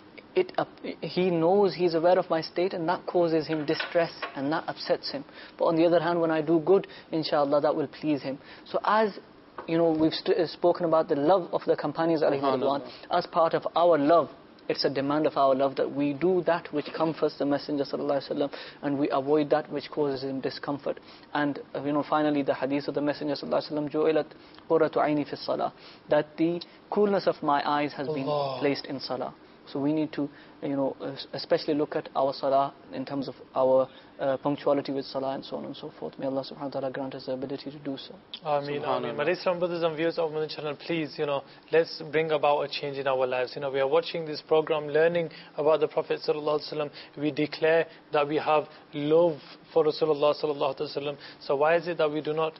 Speaker 8: he knows, he's aware of my state, and that causes him distress and that upsets him. But on the other hand, when I do good, inshallah, that will please him. So as we've spoken about the love of the companions alayhi ridwan, as part of our love, it's a demand of our love that we do that which comforts the Messenger sallallahu alaihi wasallam, and we avoid that which causes him discomfort. And finally, the hadith of the Messenger sallallahu alaihi wasallam, ju'ilat qurratu aini fi salah, that the coolness of my eyes has been placed in salah. So we need to, especially look at our salah in terms of our punctuality with salah and so on and so forth. May Allah subhanahu wa ta'ala grant us the ability to do so.
Speaker 2: Ameen, ameen. My dear brothers and viewers of Madani channel, please, let's bring about a change in our lives. We are watching this program, learning about the Prophet sallallahu alaihi wasallam. We declare that we have love for Rasulullah sallallahu alaihi wasallam. So why is it that we do not,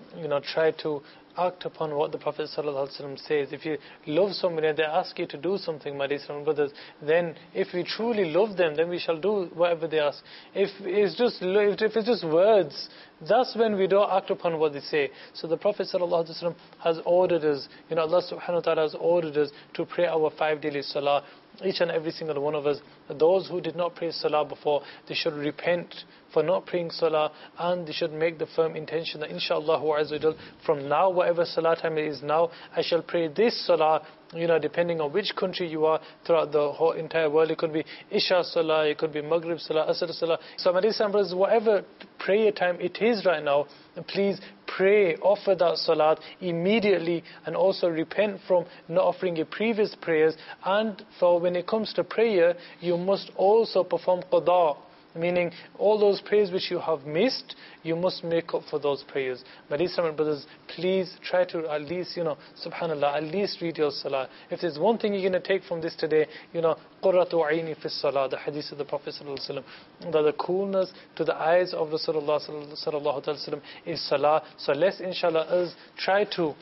Speaker 2: try to act upon what the Prophet ﷺ says? If you love somebody and they ask you to do something, my dear brothers, then if we truly love them, then we shall do whatever they ask. If it's just words, that's when we don't act upon what they say. So the Prophet ﷺ has ordered us, Allah subhanahu wa ta'ala has ordered us to pray our 5 daily salah. Each and every single one of us, those who did not pray salah before, they should repent for not praying salah, and they should make the firm intention that inshallah from now, whatever salah time it is now, I shall pray this salah, depending on which country you are throughout the whole entire world. It could be Isha salah, it could be Maghrib salah, Asr salah. So my dear brothers, whatever prayer time it is right now, please pray, offer that salat immediately, and also repent from not offering your previous prayers. And for when it comes to prayer, you must also perform qada, meaning all those prayers which you have missed, you must make up for those prayers. My dear brothers, please try to at least, subhanallah, at least read your salah. If there's one thing you're going to take from this today, qurratu aini fi salah, the hadith of the Prophet sallallahu alaihi wasallam, that the coolness to the eyes of Rasulullah sallallahu alaihi wasallam is salah. So let's inshallah us try to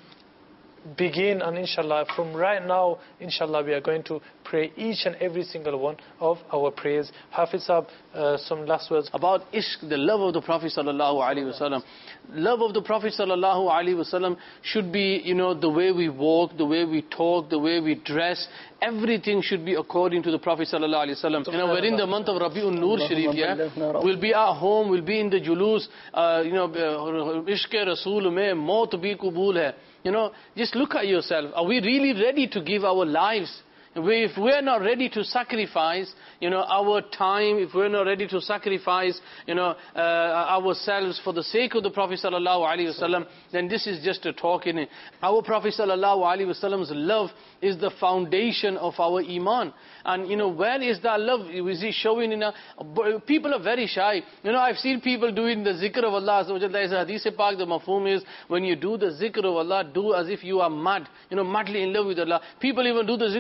Speaker 2: begin, and inshallah from right now, inshallah we are going to pray each and every single one of our prayers. Hafiz Sahab, some last words
Speaker 3: about ishq, the love of the Prophet sallallahu alaihi wasallam. Love of the Prophet sallallahu alaihi wasallam should be, the way we walk, the way we talk, the way we dress. Everything should be according to the Prophet sallallahu alaihi wasallam. We're in the month of Rabi'un Nur Sharif, we'll be at home, we'll be in the julus, ishq Rasool mein maut bhi qabool hai. Just look at yourself. Are we really ready to give our lives? If we're not ready to sacrifice, our time, if we're not ready to sacrifice, ourselves for the sake of the Prophet sallallahu alaihi wasallam, then this is just a talk in it. Our Prophet sallallahu alaihi wasallam's love is the foundation of our iman. And where is that love? Is he showing people are very shy. I've seen people doing the zikr of Allah. There is a hadith pak, the mafhum is, when you do the zikr of Allah, do as if you are mad, madly in love with Allah. People even do the zikr of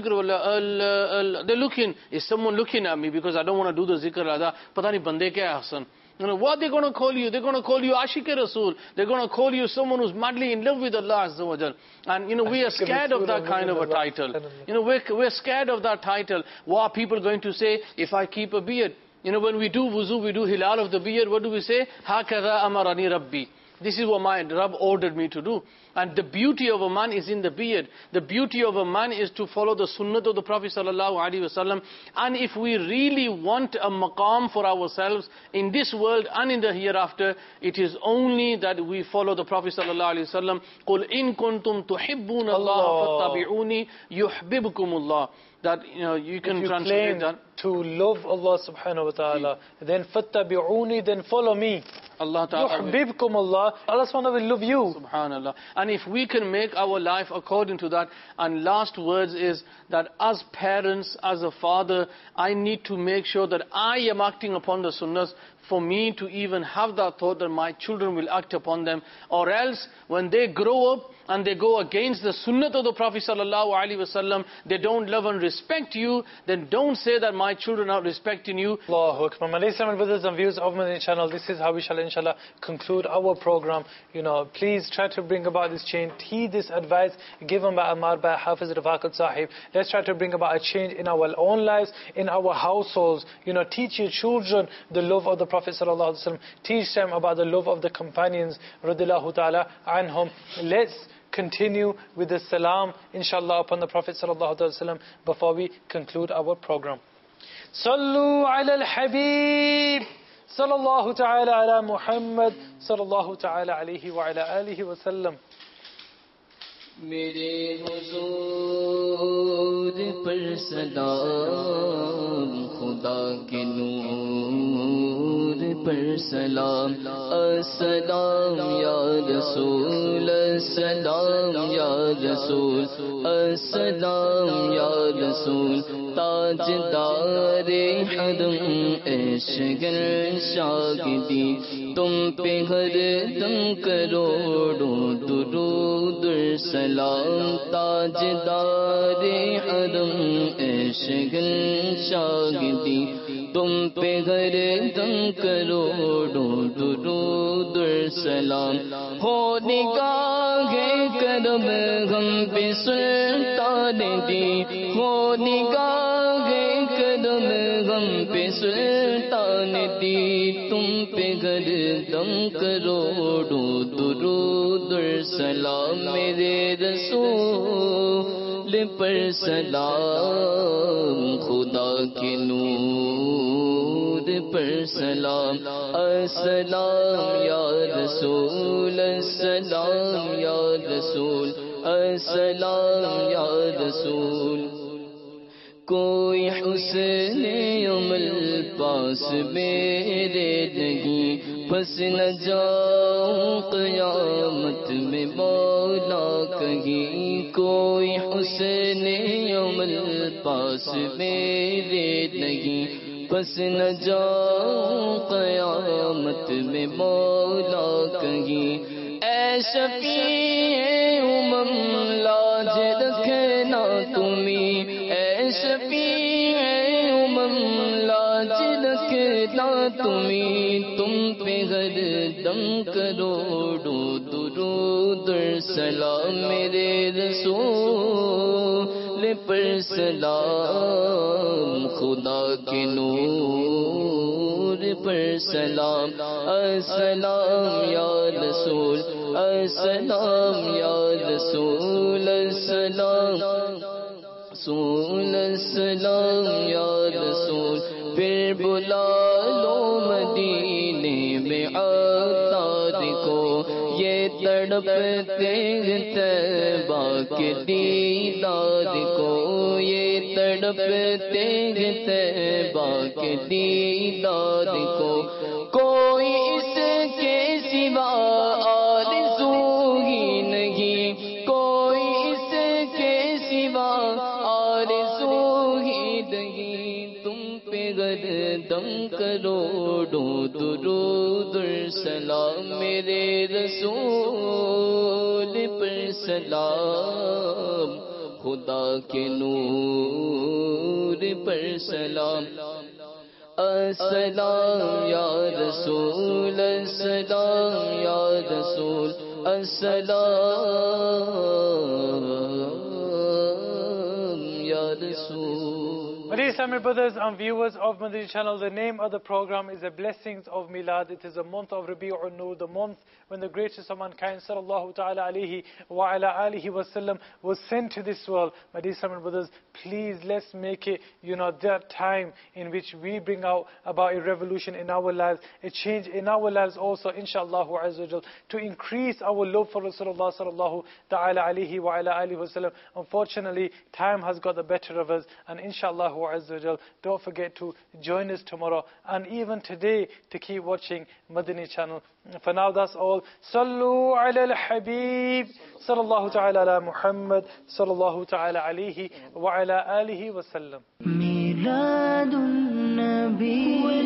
Speaker 3: they're looking, is someone looking at me because I don't want to do the zikr like that? Pata nahi bande kya hai Hasan. You know, what they're going to call you? They're going to call you Ashiq-e-Rasool. They're going to call you someone who's madly in love with Allah Azza wa Jal. And, you know, we are scared of that kind of a title. You know, we're scared of that title. What are people going to say if I keep a beard? You know, when we do wuzu, we do hilal of the beard, what do we say? Hakadha amarani rabbi. This is what my Rabb ordered me to do. And the beauty of a man is in the beard. The beauty of a man is to follow the sunnah of the Prophet sallallahu alaihi wasallam. And if we really want a maqam for ourselves in this world and in the hereafter, it is only that we follow the Prophet sallallahu alaihi wasallam. قُلْ إِن كُنْتُمْ تُحِبُّونَ اللَّهَ فَاتَّبِعُونِي يُحْبِبْكُمُ اللَّهُ. That, you know, you can translate that.
Speaker 2: To love Allah subhanahu wa ta'ala, then fattabi'uni, then follow me.
Speaker 3: Allah ta'ala
Speaker 2: yuhbibkum Allah. Allah subhanahu wa ta'ala will love you.
Speaker 3: Subhanallah. And if we can make our life according to that, and last words is that as parents, as a father, I need to make sure that I am acting upon the sunnahs for me to even have that thought that my children will act upon them. Or else, when they grow up and they go against the sunnah of the Prophet sallallahu alaihi wasallam, they don't love and respect you, then don't say that my children are respecting you.
Speaker 2: Allahu Akbar. My Islamic brothers and viewers of Madani channel, this is how we shall inshallah conclude our program. You know, please try to bring about this change. Heed this advice given by Ammar by Hafiz Rafaqat Sahib. Let's try to bring about a change in our own lives, in our households. You know, teach your children the love of the Prophet sallallahu alaihi wasallam. Teach them about the love of the companions radhiyallahu ta'ala anhum. Let's continue with the salam inshallah upon the Prophet sallallahu alaihi wasallam before we conclude our program. Sallu ala al-Habib sallallahu ta'ala ala Muhammad sallallahu ta'ala alayhi wa ala alihi wa sallam.
Speaker 5: میرے حضور پر سلام خدا کے نور پر سلام السلام یا رسول السلام یا رسول السلام یا رسول تاجدار حرم عشق شاگردی تم پہ ہر دم کروڑوں درود سلام تاجدار حرم عشق شاگردی تم پہ ہر دم کروڑوں درود سلام ہو نگاہ کرم ہم پہ سلطان دی ہو نگاہ کرم ہم پہ سلطان دی تم پہ ہر دم کروڑوں درود سلام میرے رسول پر سلام خدا کے نور پر سلام السلام یا رسول السلام یا رسول السلام یا رسول کوئی حسن عمل پاس میرے نہیں پھنس نہ جاؤں قیامت میں مولا کہیں کوئی حسن عمل پاس میرے نہیں پھنس نہ جاؤں قیامت میں مولا کہیں اے شفیع امم لاج رکھنا تمہیں اے شفیع امم لاج رکھنا تمہیں تم پہ ہر دم کروڑوں درود سلام میرے رسول پر سلام خدا کے نور پر سلام السلام یا رسول السلام یا رسول السلام رسول السلام یا رسول پھر بلا لو مدینے میں عطار کو یہ تڑپتے طیبہ کے دیدار کو یہ تڑپتے طیبہ کے دیدار کو کوئی اس کے سوا آرزو ہی نہیں کوئی اس کے سوا آرزو ہی نہیں تم پہ گردم کروڑوں درود سلام میرے رسول پر سلام خدا کے نور پر سلام السلام یا رسول السلام یا رسول السلام یا رسول.
Speaker 2: Dear Islamic brothers and viewers of Madani channel, the name of the program is the Blessings of Milad. It is the month of Rabi'ul Nur, the month when the greatest of mankind, sallallahu ta'ala alayhi wa ala alihi wa sallam, was sent to this world. My dear Islamic brothers, please let's make it, that time in which we bring out about a revolution in our lives, a change in our lives also, inshallah azza wa jal, to increase our love for Rasulullah sallallahu ta'ala alayhi wa ala alihi wa sallam. Unfortunately, time has got the better of us, and inshallah azza wa jal, don't forget to join us tomorrow and even today to keep watching Madani channel. For now, that's all. Sallu ala al-Habib sallallahu ta'ala ala Muhammad sallallahu ta'ala alayhi wa ala alihi wa sallam.
Speaker 1: Miladun Nabi